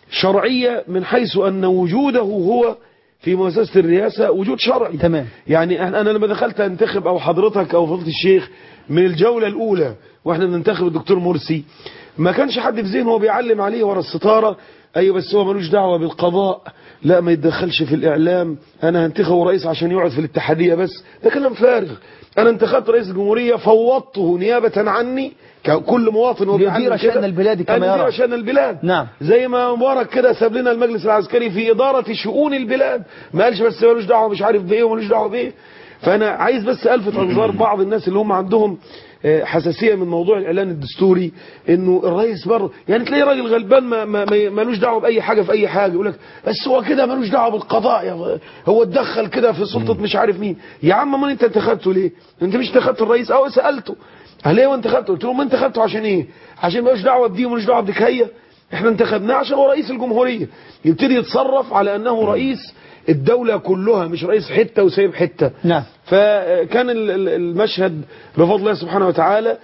شرعية من حيث أن وجوده هو في مؤسسة الرئاسة وجود شرعي. تمام. يعني أنا لما دخلت أنتخب أو حضرتك أو فضيلة الشيخ من الجولة الأولى وإحنا بننتخب الدكتور مرسي، ما كانش حد في ذهنه هو بيعلم عليه ورا الستارة أيوة بس هو ملوش دعوة بالقضاء، لا ما يتدخلش في الإعلام، أنا هنتخبه رئيس عشان يقعد في الاتحادية بس. ده كلام فارغ. أنا انتخبت رئيس الجمهورية فوضته نيابة عني كل مواطن يدير شأن البلاد كما يرى. يدير شأن البلاد. نعم. زي ما مبارك كده ساب لنا المجلس العسكري في إدارة شؤون البلاد، ما قالش بس ملوش دعوة مش عارف بإيه وملوش دعوة بإيه. فأنا عايز بس ألفت أنظار بعض الناس اللي هم عندهم حساسية من موضوع الإعلان الدستوري، إنه الرئيس بره يعني تلاقي راجل غلبان ملوش دعوة بأي حاجة في أي حاجة، يقول لك بس هو كده ملوش دعوة بالقضاء، هو اتدخل كده في سلطة مش عارف مين. يا عم ما أنت انتخبته ليه؟ أنت مش انتخبت الرئيس؟ أو سألته ليه وانتخبته؟ قلت له ما انتخبته عشان إيه؟ عشان ملوش دعوة بدي وملوش دعوة بدكية؟ احنا انتخبناه عشان هو رئيس الجمهورية، يبتدي يتصرف على أنه رئيس الدولة كلها مش رئيس حتة وسايب حتة. نعم. فكان المشهد بفضل الله سبحانه وتعالى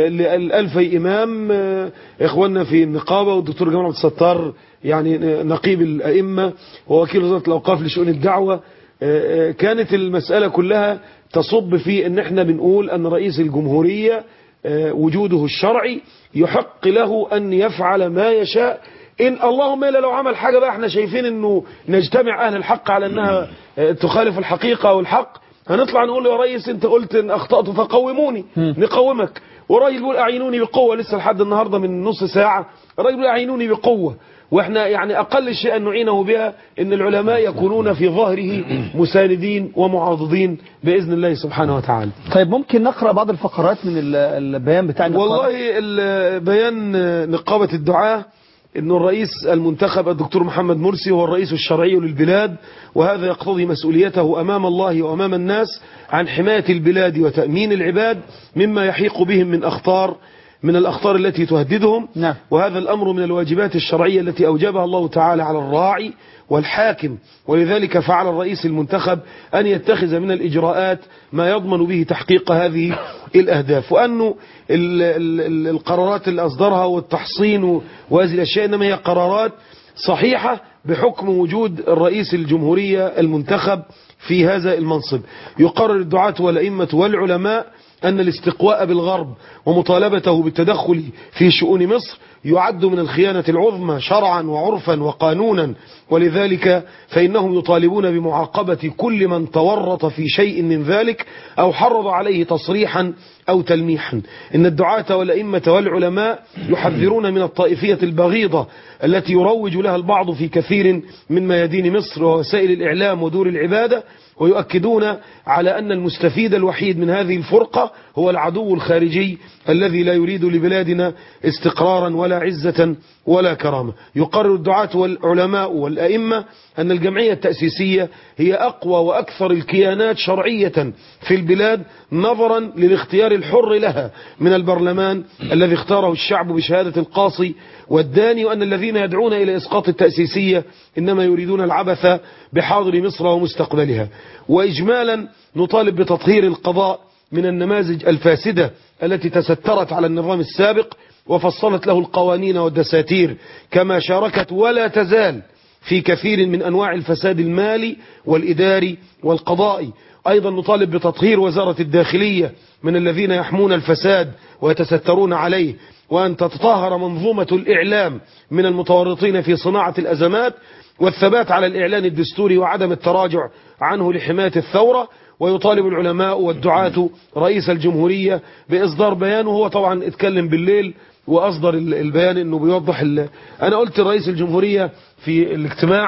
ل1000 إمام إخواننا في النقابة والدكتور جمال عبد الستار يعني نقيب الأئمة ووكيل وزارة الأوقاف لشؤون الدعوة. كانت المسألة كلها تصب في أن احنا بنقول أن رئيس الجمهورية وجوده الشرعي يحق له أن يفعل ما يشاء، إن اللهم إلا لو عمل حاجة بقى احنا شايفين انه نجتمع اهل الحق على انها تخالف الحقيقة والحق، هنطلع نقول له يا ريس انت قلت ان اخطأت فقوموني نقومك. وراجل بيقول اعينوني بقوة لسه لحد النهاردة من نص ساعة الراجل بيقول اعينوني بقوة، واحنا يعني اقل شيء ان نعينه بها ان العلماء يكونون في ظهره مساندين ومعاضدين باذن الله سبحانه وتعالى. طيب ممكن نقرأ بعض الفقرات من البيان بتاع النقابة؟ والله البيان نقابة الدعاة إنه الرئيس المنتخب الدكتور محمد مرسي هو الرئيس الشرعي للبلاد، وهذا يقتضي مسؤوليته أمام الله وأمام الناس عن حماية البلاد وتأمين العباد مما يحيق بهم من الأخطار التي تهددهم. نعم. وهذا الأمر من الواجبات الشرعية التي أوجبها الله تعالى على الراعي والحاكم، ولذلك فعل الرئيس المنتخب أن يتخذ من الإجراءات ما يضمن به تحقيق هذه الأهداف، وأنه القرارات اللي أصدرها والتحصين وهذه الأشياء إنما هي قرارات صحيحة بحكم وجود الرئيس الجمهورية المنتخب في هذا المنصب. يقرر الدعاة والأئمة والعلماء أن الاستقواء بالغرب ومطالبته بالتدخل في شؤون مصر يعد من الخيانة العظمى شرعا وعرفا وقانونا، ولذلك فإنهم يطالبون بمعاقبة كل من تورط في شيء من ذلك أو حرض عليه تصريحا أو تلميحا. إن الدعاة والأئمة والعلماء يحذرون من الطائفية البغيضة التي يروج لها البعض في كثير من ميادين مصر ووسائل الإعلام ودور العبادة، ويؤكدون على أن المستفيد الوحيد من هذه الفرقة هو العدو الخارجي الذي لا يريد لبلادنا استقرارا ولا عزة ولا كرامة. يقرر الدعاة والعلماء والأئمة أن الجمعية التأسيسية هي أقوى وأكثر الكيانات شرعية في البلاد نظرا للاختيار الحر لها من البرلمان الذي اختاره الشعب بشهادة القاصي والداني، وأن الذين يدعون إلى إسقاط التأسيسية إنما يريدون العبث بحاضر مصر ومستقبلها. وإجمالا نطالب بتطهير القضاء من النماذج الفاسدة التي تسترت على النظام السابق وفصلت له القوانين والدساتير، كما شاركت ولا تزال في كثير من أنواع الفساد المالي والإداري والقضائي. أيضا نطالب بتطهير وزارة الداخلية من الذين يحمون الفساد ويتسترون عليه، وأن تتطهر منظومة الإعلام من المتورطين في صناعة الأزمات، والثبات على الإعلان الدستوري وعدم التراجع عنه لحماية الثورة. ويطالب العلماء والدعاة رئيس الجمهورية بإصدار بيان، وهو طبعا اتكلم بالليل وأصدر البيان انه بيوضح انا قلت لرئيس الجمهورية في الاجتماع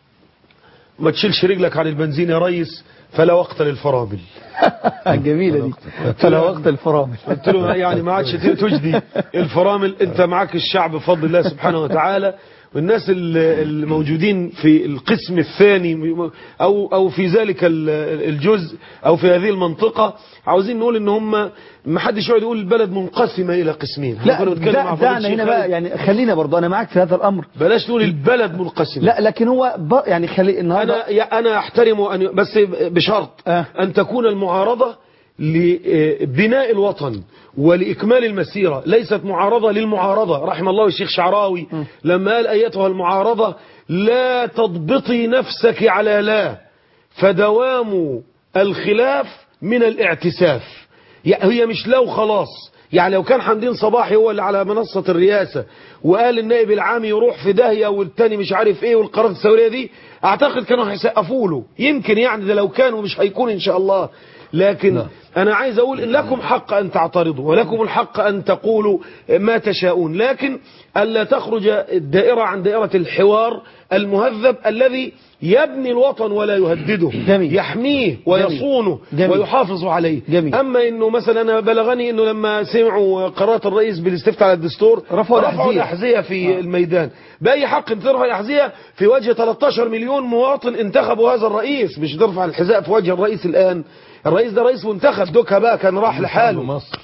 ما تشيلش رجلك عن البنزين يا ريس، فلا وقت للفرامل. جميلة دي، فلا وقت للفرامل. قلت له يعني ما عادش تجدي الفرامل، انت معاك الشعب بفضل الله سبحانه وتعالى، والناس الموجودين في القسم الثاني او في ذلك الجزء او في هذه المنطقة، عاوزين نقول ان هم ما حدش يقعد يقول البلد منقسمة الى قسمين. لا دعنا هنا بقى، يعني خلينا برضه انا معاك في هذا الامر، بلاش نقول البلد منقسمة. لا لكن هو يعني خلي النهارده انا احترم بس بشرط ان تكون المعارضة لبناء الوطن ولإكمال المسيرة، ليست معارضة للمعارضة. رحم الله الشيخ شعراوي لما قال أيتها المعارضة لا تضبطي نفسك على لا، فدوام الخلاف من الاعتساف. هي مش لو خلاص، يعني لو كان حمدين صباحي هو اللي على منصة الرئاسة وقال النائب العام يروح في داهية والتاني مش عارف ايه والقرارات الثورية دي، اعتقد كانوا هيسقفوا له، يمكن يعني ده لو كانوا، مش هيكون ان شاء الله. لكن أنا عايز أقول إن لكم حق أن تعترضوا ولكم الحق أن تقولوا ما تشاءون، لكن ألا تخرج الدائرة عن دائرة الحوار المهذب الذي يبني الوطن ولا يهدده. جميل. يحميه ويصونه ويحافظ عليه. جميل. أما إنه مثلا أنا بلغني إنه لما سمعوا قرارات الرئيس بالاستفتاء على الدستور رفعوا الأحذية في الميدان. بأي حق ترفع الأحذية في وجه 13 مليون مواطن انتخبوا هذا الرئيس؟ مش ترفع الحذاء في وجه الرئيس الآن. الرئيس ده رئيس منتخب، دوكا بقى كان راح لحاله. مصر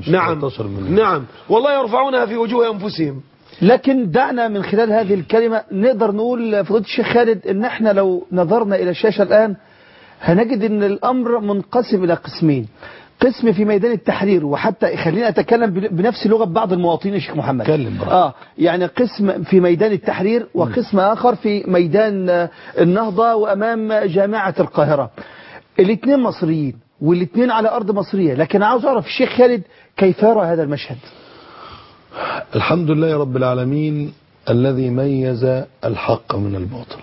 نعم والله يرفعونها في وجوه أنفسهم. لكن دعنا من خلال هذه الكلمة نقدر نقول فضيلة الشيخ خالد ان احنا لو نظرنا الى الشاشة الان هنجد ان الامر منقسم الى قسمين، قسم في ميدان التحرير، وحتى خلينا اتكلم بنفس لغة بعض المواطنين يا شيخ محمد. يعني قسم في ميدان التحرير وقسم اخر في ميدان النهضة وامام جامعة القاهرة. الاثنين مصريين والاثنين على ارض مصرية، لكن عاوز اعرف الشيخ خالد كيف يرى هذا المشهد؟ الحمد لله رب العالمين الذي ميز الحق من الباطل،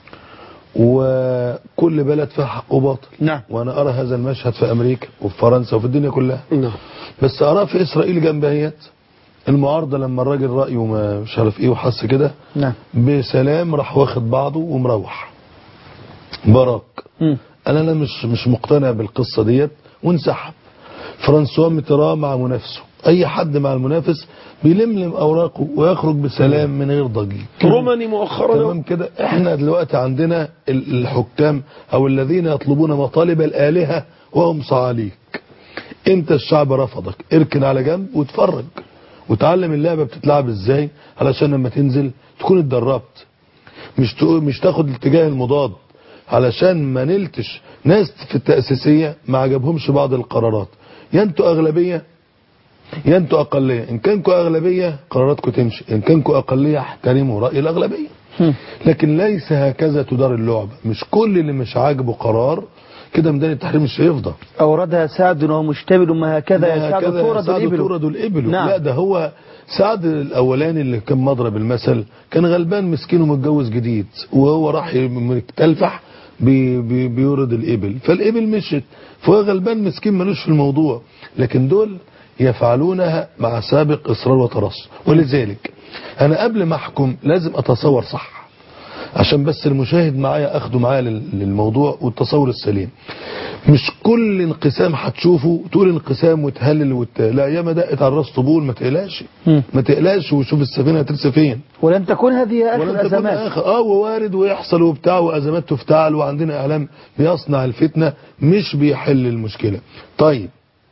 وكل بلد فيها حق وباطل. نعم. وانا ارى هذا المشهد في امريكا وفي فرنسا وفي الدنيا كلها. نعم. بس اراه في اسرائيل جنبهيت المعارضه لما الراجل رايه ما مش عارف ايه وحس كده. نعم. بسلام راح واخد بعضه ومروح براك. انا مش مقتنع بالقصه ديت وانسحب. فرانسوا ميتران مع منافسه، اي حد مع المنافس بيلملم اوراقه ويخرج بسلام من غير ضجيج. روماني مؤخرا تمام كده. احنا دلوقتي عندنا الحكام او الذين يطلبون مطالب الالهه وهم صعاليك. انت الشعب رفضك، اركن على جنب واتفرج وتعلم اللعبه بتتلعب ازاي علشان لما تنزل تكون اتدربت، مش تاخد الاتجاه المضاد. علشان ما نلتش ناس في التأسيسية ما عجبهمش بعض القرارات، يا انتوا أغلبية يا انتوا أقلية. إن كانكوا أغلبية قراراتكم تمشي، إن كانكوا أقلية احترموا رأي الأغلبية. لكن ليس هكذا تدار اللعبة. مش كل اللي مش عاجبه قرار كده ميدان التحرير مش هيفضى. أوردها سعد وهو مشتبل ما هكذا يا سعد تورد الإبل. نعم. لا ده هو سعد الأولاني اللي كان مضرب المثل كان غلبان مسكين ومتجوز جديد، وهو راح تلفح بيورد الإبل، فالإبل مشت، فهو غلبان مسكين ملوش في الموضوع. لكن دول يفعلونها مع سابق إصرار وترصد. ولذلك أنا قبل ما أحكم لازم أتصور صح، عشان بس المشاهد معايا أخده معايا للموضوع والتصور السليم. مش كل انقسام هتشوفه تقول انقسام وتهلل لا، ياما دقت على الراس طبول، ما تقلقش ما تقلقش وشوف السفينه هترسى فين. ولن تكون هذه اخر الازمات. ووارد ويحصل وبتاع وازمات تفتعل، وعندنا اعلام بيصنع الفتنه مش بيحل المشكله. طيب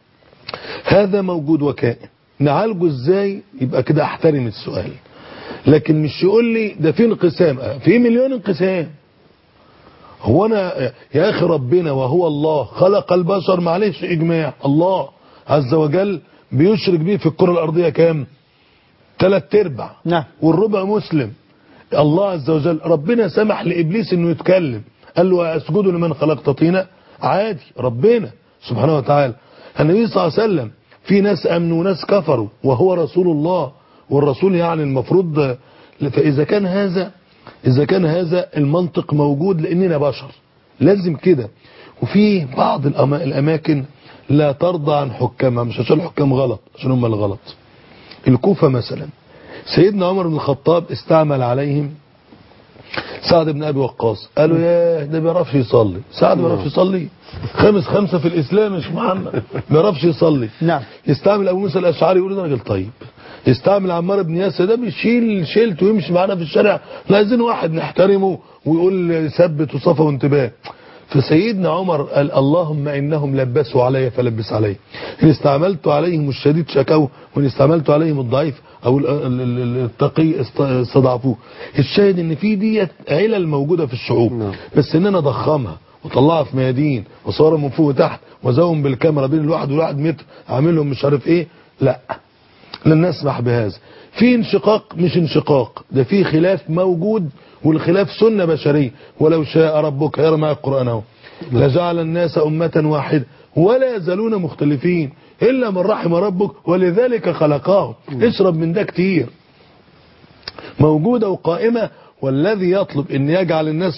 هذا موجود وكائن، نعالجه ازاي؟ يبقى كده احترم السؤال. لكن مش يقول لي ده في انقسام، في مليون انقسام. هو انا يا اخي ربنا وهو الله خلق البشر، معلش اجماع الله عز وجل بيشرك بيه في الكرة الارضية كام؟ 3/4. نعم. والربع مسلم. الله عز وجل ربنا سمح لابليس انه يتكلم، قال له اسجدوا لمن خلقت طينا، عادي، ربنا سبحانه وتعالى. النبي صلى الله عليه وسلم في ناس امنوا وناس كفروا وهو رسول الله، والرسول يعني المفروض. فاذا كان هذا المنطق موجود لاننا بشر لازم كده. وفي بعض الاماكن لا ترضى عن حكامها، مش عشان الحكام غلط، عشان هم الغلط. الكوفة مثلا سيدنا عمر بن الخطاب استعمل عليهم سعد بن ابي وقاص، قالوا ياه ده ما بيعرفش يصلي. سعد ما بيعرفش يصلي، خمسة في الاسلام مش محمد، ما بيعرفش يصلي. نعم. يستعمل ابو موسى الاشعري يقول ده راجل طيب. يستعمل عمار بن ياسر ده بيشيل شيلته ويمشي معانا في الشارع، لا عايزين واحد نحترمه ويقول ثبت وصفى وانتباه. فسيدنا عمر قال اللهم انهم لبسوا علي فلبس علي، ان استعملت عليهم الشديد شكوه، وان استعملت عليهم الضعيف او التقي استضعفوه. الشاهد ان في ديت علل موجوده في الشعوب، بس اننا ضخمها وطلعها في ميادين وصورها من فوق وتحت وزوم بالكاميرا بين الواحد والواحد متر عاملهم مش عارف ايه، لا لن نسمح بهذا. في انشقاق مش انشقاق، ده في خلاف موجود، والخلاف سنة بشرية. ولو شاء ربك يرى مع القرآن اهو لجعل الناس أمة واحدة ولا يزالون مختلفين إلا من رحم ربك ولذلك خلقاهم. اشرب من ده كتير، موجودة وقائمة. والذي يطلب ان يجعل الناس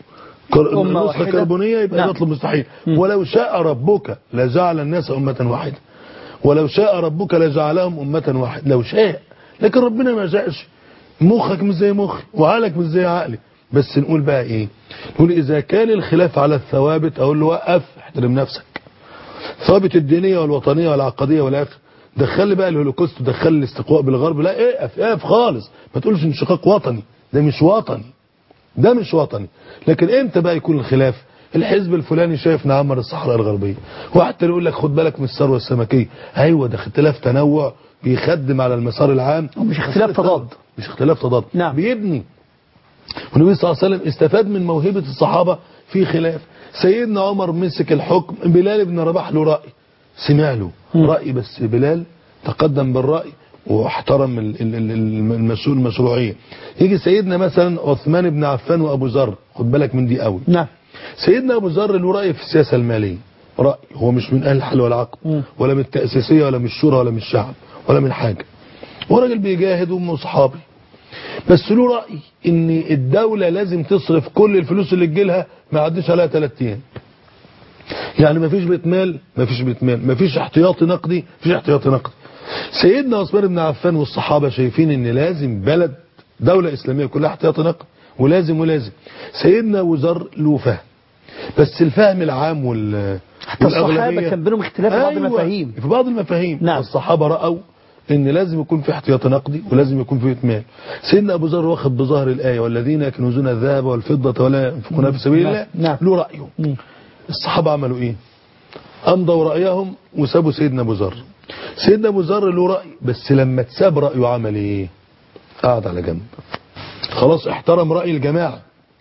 نسخة كربونية يبقى يطلب مستحيل. ولو شاء ربك لجعل الناس أمة واحدة، ولو شاء ربك لجعلهم أمة واحدة، لو شاء. لكن ربنا ما شاءش. مخك مش زي مخي وعقلك مش زي عقلي. بس نقول بقى ايه؟ نقول اذا كان الخلاف على الثوابت اقول له وقف، احترم نفسك. ثوابت الدينية والوطنية والعقدية والاخر، دخل بقى الهولوكوست ودخل الاستقواء بالغرب، لا اقف خالص. ما تقولش انشقاق وطني، ده مش وطني، ده مش وطني. لكن امتى بقى يكون الخلاف؟ الحزب الفلاني شايف نعمر الصحراء الغربية، واحد تاني يقول لك خد بالك من الثروة السمكية. ايوه ده اختلاف تنوع بيخدم على المسار العام، مش اختلاف تضاد، مش اختلاف تضاد. نعم. بيبني. والنبي صلى الله عليه وسلم استفاد من موهبة الصحابة في خلاف. سيدنا عمر مسك الحكم، بلال بن رباح له رأي، سمع له رأي، بس بلال تقدم بالرأي واحترم المشروعية. يجي سيدنا مثلا عثمان بن عفان وابو ذر، خد بالك من دي قوي. نعم. سيدنا ابو ذر له رأي في السياسة المالية، رأي هو مش من اهل الحل والعقد ولا من التأسيسية ولا من الشورى ولا من الشعب ولا من حاجة، وراجل بيجاهد وصحابي، بس له رأي ان الدولة لازم تصرف كل الفلوس اللي تجيلها ما يعديش عليها 3 ايام. يعني ما فيش بيت مال، ما فيش بيت مال، ما فيش احتياطي نقدي، ما فيش احتياطي نقدي. سيدنا عثمان بن عفان والصحابة شايفين ان لازم بلد دولة اسلامية كلها احتياطي نقدي، ولازم. سيدنا ابو ذر له فهم، بس الفهم العام حتى الصحابة كان بينهم اختلاف في بعض المفاهيم، في بعض المفاهيم. نعم. الصحابة رأوا ان لازم يكون في احتياطي نقدي ولازم يكون في بيت مال. سيدنا ابو ذر واخد بظهر الآية والذين يكنزون الذهب والفضة ولا ينفقونها في سبيل الله. نعم. له رأيه. الصحابة عملوا ايه؟ امضوا رأيهم وسابوا سيدنا ابو ذر. سيدنا ابو ذر له رأي، بس لما تساب رأيه عمل ايه؟ قعد على جنب، خلاص احترم رأي الجماعة.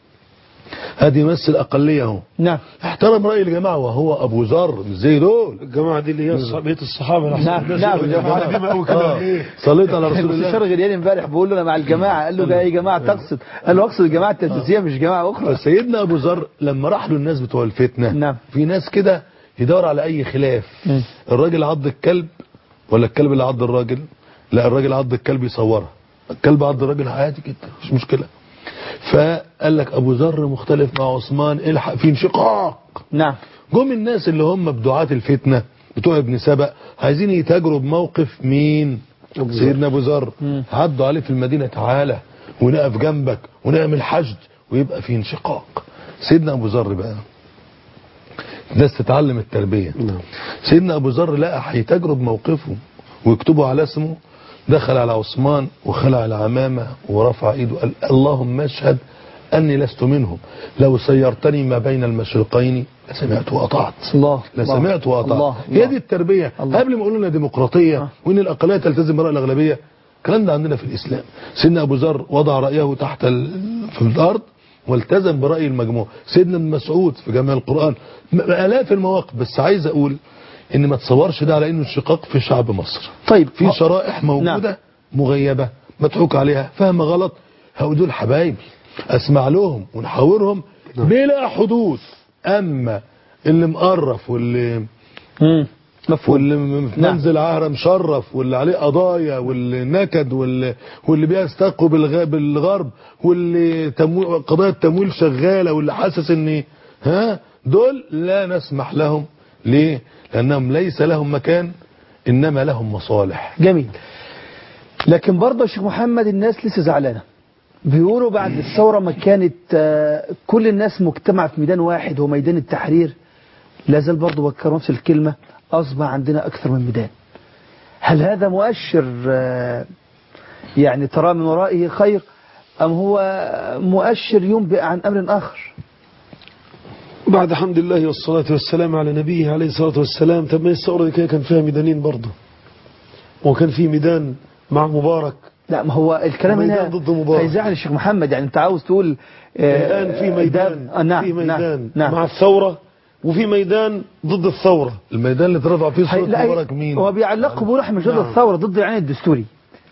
هذه يمثل أقلية اهو. نعم. احترم رأي الجماعة وهو أبو ذر، مش زي دول. الجماعة دي اللي هي بيت الصحابة. نعم. صليت على رسول الله. الشيخ غرياني امبارح بقول له أنا مع الجماعة، قال له ده أي جماعة تقصد؟ قال له أقصد الجماعة التأسيسية مش جماعة أخرى. فسيدنا أبو ذر لما راح له الناس بتوع الفتنة، نعم. في ناس كده يدور على أي خلاف. الراجل عض الكلب ولا الكلب اللي عض الراجل؟ لا، الراجل عض الكلب يصورها، الكلب عض الراجل عادي جدا مش مشكلة. فقال لك ابو ذر مختلف مع عثمان، الحق في انشقاق. نعم. جم الناس اللي هم بدعاة الفتنة بتوع ابن سبأ عايزين يتاجروا بموقف مين؟ سيدنا ابو ذر. عدوا عليه في المدينة، تعالى ونقف جنبك ونعمل حشد، ويبقى في انشقاق. سيدنا ابو ذر بقى الناس تتعلم التربية. سيدنا ابو ذر لقى هيتاجروا بموقفه ويكتبوا على اسمه، دخل على عثمان وخلع العمامة ورفع ايده قال اللهم اشهد اني لست منهم، لو سيرتني ما بين المشرقين لسمعت واطعت. الله. لسمعت واطعت. الله. هي دي التربية. قبل ما يقولوا لنا ديمقراطية وان الاقلية تلتزم برأي الاغلبية، الكلام ده عندنا في الاسلام. سيدنا ابو ذر وضع رأيه تحت في الارض والتزم برأي المجموع. سيدنا ابن مسعود في جميع القرآن، آلاف المواقف. بس عايز اقول ان ما تصورش ده على انه انشقاق في شعب مصر. طيب في شرائح موجودة. نعم. مغيبة مضحوك عليها، فهم غلط. هؤلاء حبايبي اسمع لهم ونحاورهم بلا حدود. اما اللي مقرف واللي واللي في منزل عهرة مشرف واللي عليه قضايا واللي نكد واللي بيستقوا بالغرب واللي قضايا التمويل شغالة واللي حاسس ان دول لا نسمح لهم. ليه؟ لأنهم ليس لهم مكان إنما لهم مصالح. جميل. لكن برضه يا شيخ محمد الناس لسه زعلانة، بيقولوا بعد الثورة ما كانت كل الناس مجتمعة في ميدان واحد هو ميدان التحرير، لا زال برضه بكر نفس الكلمة، أصبح عندنا أكثر من ميدان. هل هذا مؤشر يعني ترى من ورائه خير أم هو مؤشر ينبئ عن أمر آخر؟ بعد حمد الله والصلاة والسلام على نبيه عليه الصلاة والسلام. طب ما الثورة دي كان فيها ميدانين برضه، وكان في ميدان مع مبارك. لا ما هو الكلام هنا ضد مبارك هيزعل الشيخ محمد. يعني انت عاوز تقول الآن في ميدان نعم في ميدان نعم مع الثورة وفي ميدان ضد الثورة. الميدان اللي ترفع فيه صوت مبارك مين؟ هو بيعلقوا بيقولوا احنا مش ضد الثورة، ضد الإعلان الدستوري.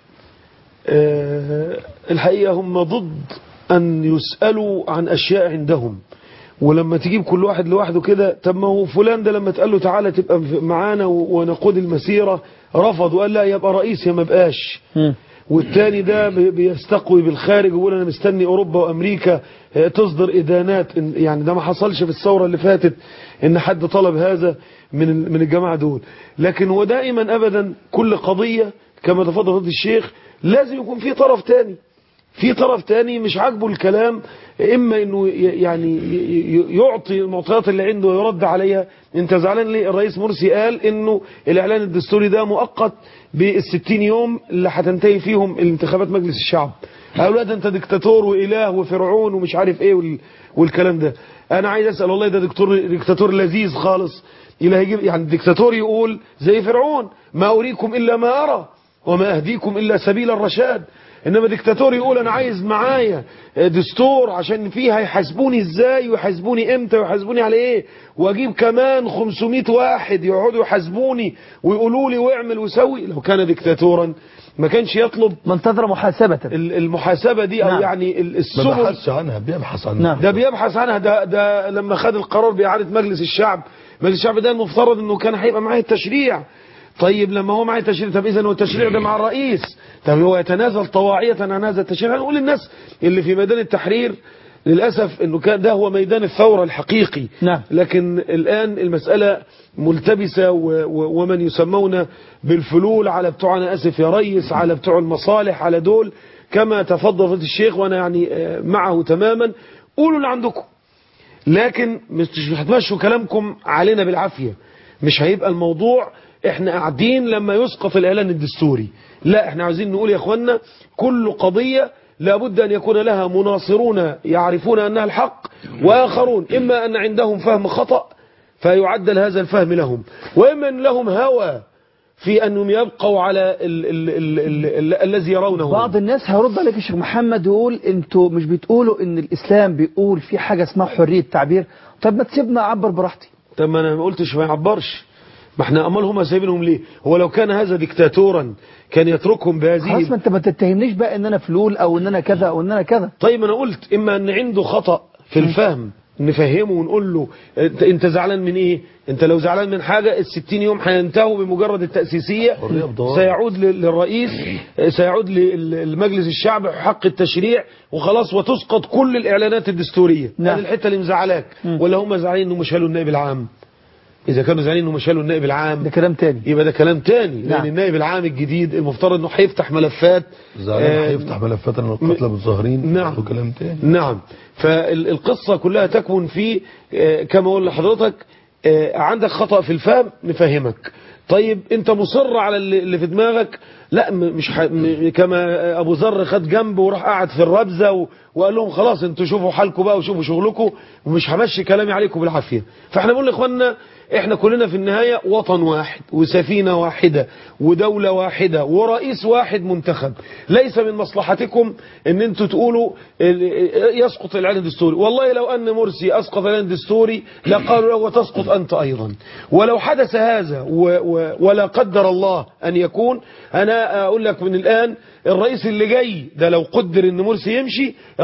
الحقيقة هم ضد أن يسألوا عن أشياء عندهم، ولما تجيب كل واحد لوحده كده. طب ما هو فلان ده لما تقال له تعالى تبقى معانا ونقود المسيرة رفض وقال لا يبقى رئيس يا ما بقاش. والتاني ده بيستقوي بالخارج ويقول انا مستني اوروبا وامريكا تصدر ادانات. يعني ده ما حصلش في الثورة اللي فاتت ان حد طلب هذا من الجماعة دول. لكن هو دائما ابدا كل قضية كما تفضل فضل الشيخ لازم يكون في طرف تاني، في طرف تاني مش عاجبه الكلام، اما انه يعني يعطي المعطيات اللي عنده ويرد عليها. انت زعلان ليه؟ الرئيس مرسي قال انه الاعلان الدستوري ده مؤقت بال60 يوم اللي هتنتهي فيهم الانتخابات مجلس الشعب. قالوا ده انت دكتاتور واله وفرعون ومش عارف ايه والكلام ده. انا عايز اسال والله ده دكتاتور لذيذ خالص. اللي هيجيب يعني الدكتاتور يقول زي فرعون ما اريكم الا ما ارى وما اهديكم الا سبيل الرشاد. انما دكتاتور يقول انا عايز معايا دستور عشان فيه هيحاسبوني ازاي ويحاسبوني امتى ويحاسبوني على ايه، واجيب كمان 500 واحد يقعدوا يحاسبوني ويقولوا لي واعمل وسوي. لو كان دكتاتورا ما كانش يطلب منتظر محاسبة المحاسبة دي او يعني السبل. ما بحثش عنها، بيبحث عنها. ده بيبحث عنها. ده لما خد القرار بإعادة مجلس الشعب، مجلس الشعب ده المفترض انه كان هيبقى معاه التشريع. طيب لما هو معاه التشريع، طب اذا هو التشريع ده مع الرئيس، طب هو يتنازل طواعية عن هذا التشريع. هنقول للناس اللي في ميدان التحرير للأسف انه كان ده هو ميدان الثورة الحقيقي. نعم. لكن الآن المسألة ملتبسة ومن يسمون بالفلول على بتوع، أنا أسف يا ريس، على بتوع المصالح، على دول كما تفضل فضيلة الشيخ وانا يعني معه تماما. قولوا اللي عندكم، لكن مش هتمشوا كلامكم علينا بالعافية. مش هيبقى الموضوع احنا قاعدين لما يسقط الاعلان الدستوري. لا، احنا عايزين نقول يا اخوانا كل قضية لابد ان يكون لها مناصرون يعرفون انها الحق، واخرون اما ان عندهم فهم خطأ فيعدل هذا الفهم لهم، واما ان لهم هوى في انهم يبقوا على الذي يرونه. بعض الناس هيرد عليك يا شيخ محمد يقول انتوا مش بتقولوا ان الاسلام بيقول في حاجة اسمها حرية تعبير؟ طب ما تسيبنا اعبر براحتي. طب ما انا ما قلتش ما يعبرش، ما احنا امال هم سايبينهم ليه؟ هو لو كان هذا ديكتاتورا كان يتركهم بهذه. خلاص، ما انت ما تتهمنيش بقى ان انا فلول او ان انا كذا او ان انا كذا. طيب انا قلت اما ان عنده خطأ في الفهم نفهمه ونقول له انت زعلان من ايه؟ انت لو زعلان من حاجة ال60 يوم هينتهوا بمجرد التأسيسية، سيعود للرئيس، سيعود لمجلس الشعب حق التشريع وخلاص، وتسقط كل الاعلانات الدستورية. هذه الحتة اللي مزعلاك. ولا هم زعلانين انه مش شالوا النائب العام؟ إذا كانوا زعلانين إنه شالوا النائب العام ده كلام تاني، يبقى ده كلام تاني. لأن النائب العام الجديد المفترض إنه هيفتح ملفات، هيفتح ملفات عن القتلى بالظاهرين. نعم، كلام تاني. نعم. فالقصة كلها تكمن في كما أقول لحضرتك عندك خطأ في الفهم نفهمك. طيب أنت مصر على اللي في دماغك، لا مش كما أبو ذر خد جنب وراح قعد في الربزة وقال لهم خلاص انتوا شوفوا حالكم بقى وشوفوا شغلكم ومش همشي كلامي عليكم بالعافية. فاحنا بنقول لاخواننا احنا كلنا في النهاية وطن واحد وسفينة واحدة ودولة واحدة ورئيس واحد منتخب. ليس من مصلحتكم ان انتوا تقولوا يسقط الاعلان الدستوري. والله لو ان مرسي اسقط الاعلان الدستوري لقالوا له وتسقط انت ايضا. ولو حدث هذا ولا قدر الله ان يكون، انا اقول لك من الان الرئيس اللي جاي ده لو قدر ان مرسي يمشي، الرئيس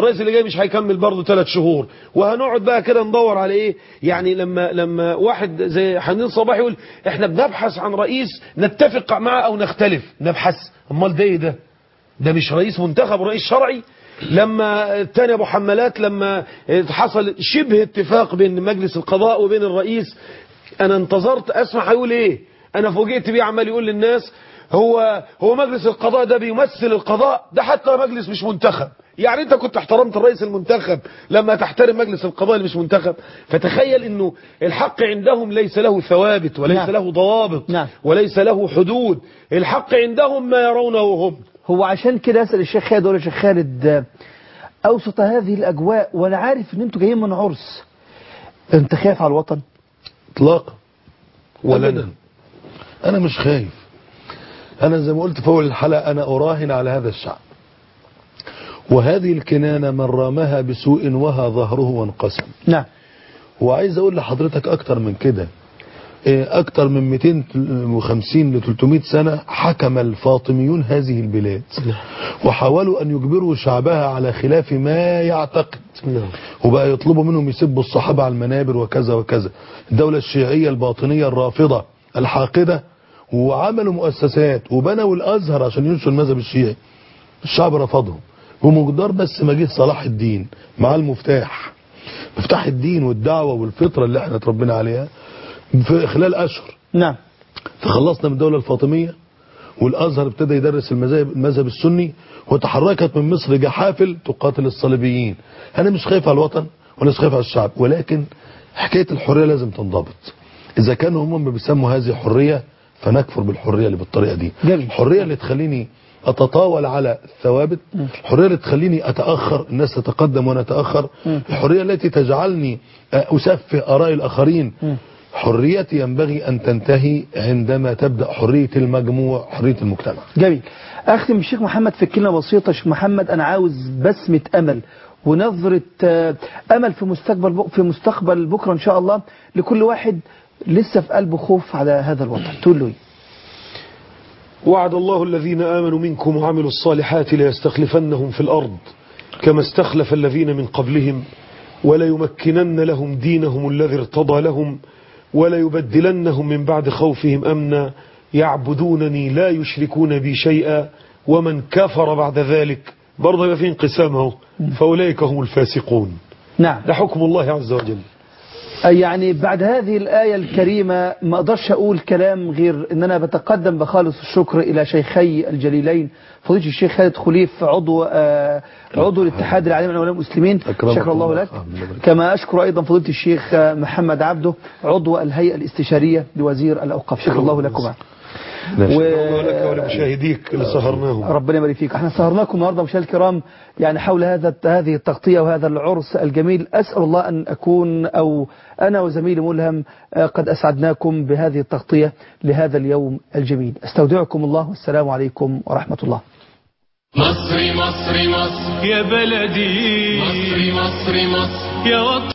الرئيس اللي جاي مش هيكمل برضه 3 شهور، وهنقعد بقى كده ندور على ايه. يعني لما واحد زي حنين صباح يقول احنا بنبحث عن رئيس نتفق معه او نختلف، نبحث، امال ده ايه ده مش رئيس منتخب ورئيس شرعي. لما الثاني ابو حمالات لما حصل شبه اتفاق بين مجلس القضاء وبين الرئيس، انا انتظرت اسمع هيقول ايه. انا فوجئت بيه عمال يقول للناس هو مجلس القضاء ده بيمثل القضاء، ده حتى مجلس مش منتخب. يعني انت كنت احترمت الرئيس المنتخب لما تحترم مجلس القضاء اللي مش منتخب. فتخيل انه الحق عندهم ليس له ثوابت وليس له ضوابط وليس له حدود، الحق عندهم ما يرونه هم. هو عشان كده اسال الشيخ خالد ولا الشيخ خالد اوسط هذه الاجواء وانا عارف ان انتوا جايين من عرس، انت خايف على الوطن؟ اطلاقا ولا انا مش خايف. انا زي ما قلت في اول الحلقه انا اراهن على هذا الشعب، وهذه الكنانه من رامها بسوء وها ظهره وانقسم. نعم. وعايز اقول لحضرتك اكتر من كده، اكتر من 250 ل 300 سنه حكم الفاطميون هذه البلاد وحاولوا ان يجبروا شعبها على خلاف ما يعتقد، وبقى يطلبوا منهم يسبوا الصحابه على المنابر وكذا وكذا. الدوله الشيعيه الباطنيه الرافضه الحاقده، وعملوا مؤسسات وبنوا الازهر عشان ينشروا المذهب الشيعي. الشعب رفضهم بمقدار بس ما جه صلاح الدين مع المفتاح، مفتاح الدين والدعوه والفطره اللي احنا اتربينا عليها في خلال اشهر. نعم. تخلصنا من الدوله الفاطميه والازهر ابتدى يدرس المذهب السني، وتحركت من مصر جحافل تقاتل الصليبيين. انا مش خايف على الوطن ولا مش خايف على الشعب، ولكن حكايه الحريه لازم تنضبط. اذا كانوا هم بيسموا هذه حريه فنكفر بالحريه اللي بالطريقه دي. الحريه اللي تخليني اتطاول على الثوابت، الحريه اللي تخليني اتاخر، الناس تتقدم وانا اتاخر، الحريه التي تجعلني اسفه اراء الاخرين. حريتي ينبغي ان تنتهي عندما تبدا حريه المجموع، حريه المجتمع. جميل. اختم الشيخ محمد في كلمه بسيطه. شيخ محمد انا عاوز بسمه امل ونظره امل في مستقبل بكره ان شاء الله لكل واحد لسه في قلبه خوف على هذا الوطن، تقول له ايه؟ وعد الله الذين آمنوا منكم وعملوا الصالحات ليستخلفنهم في الأرض كما استخلف الذين من قبلهم وليمكنن لهم دينهم الذي ارتضى لهم وليبدلنهم من بعد خوفهم أمنا يعبدونني لا يشركون بي شيئا ومن كفر بعد ذلك برضه يبقى في انقسامه فأولئك هم الفاسقون. نعم. ده حكم الله عز وجل. يعني بعد هذه الآية الكريمة ما أقدرش أقول كلام غير أن أنا بتقدم بخالص الشكر إلى شيخي الجليلين فضيلة الشيخ خالد خليف عضو الاتحاد العالمي للعلماء المسلمين، شكر الله لك. كما أشكر أيضا فضيلة الشيخ محمد عبده عضو الهيئة الاستشارية لوزير الأوقاف، شكر الله لكما. ولك ولمشاهديك اللي سهرناهم، ربنا يبارك فيك. احنا سهرناكم النهارده مشاهدينا الكرام يعني حول هذه التغطيه وهذا العرس الجميل. اسال الله ان اكون او انا وزميلي ملهم قد اسعدناكم بهذه التغطيه لهذا اليوم الجميل. استودعكم الله والسلام عليكم ورحمه الله. مصري مصري مصر يا بلدي، مصري مصري مصر يا وطن.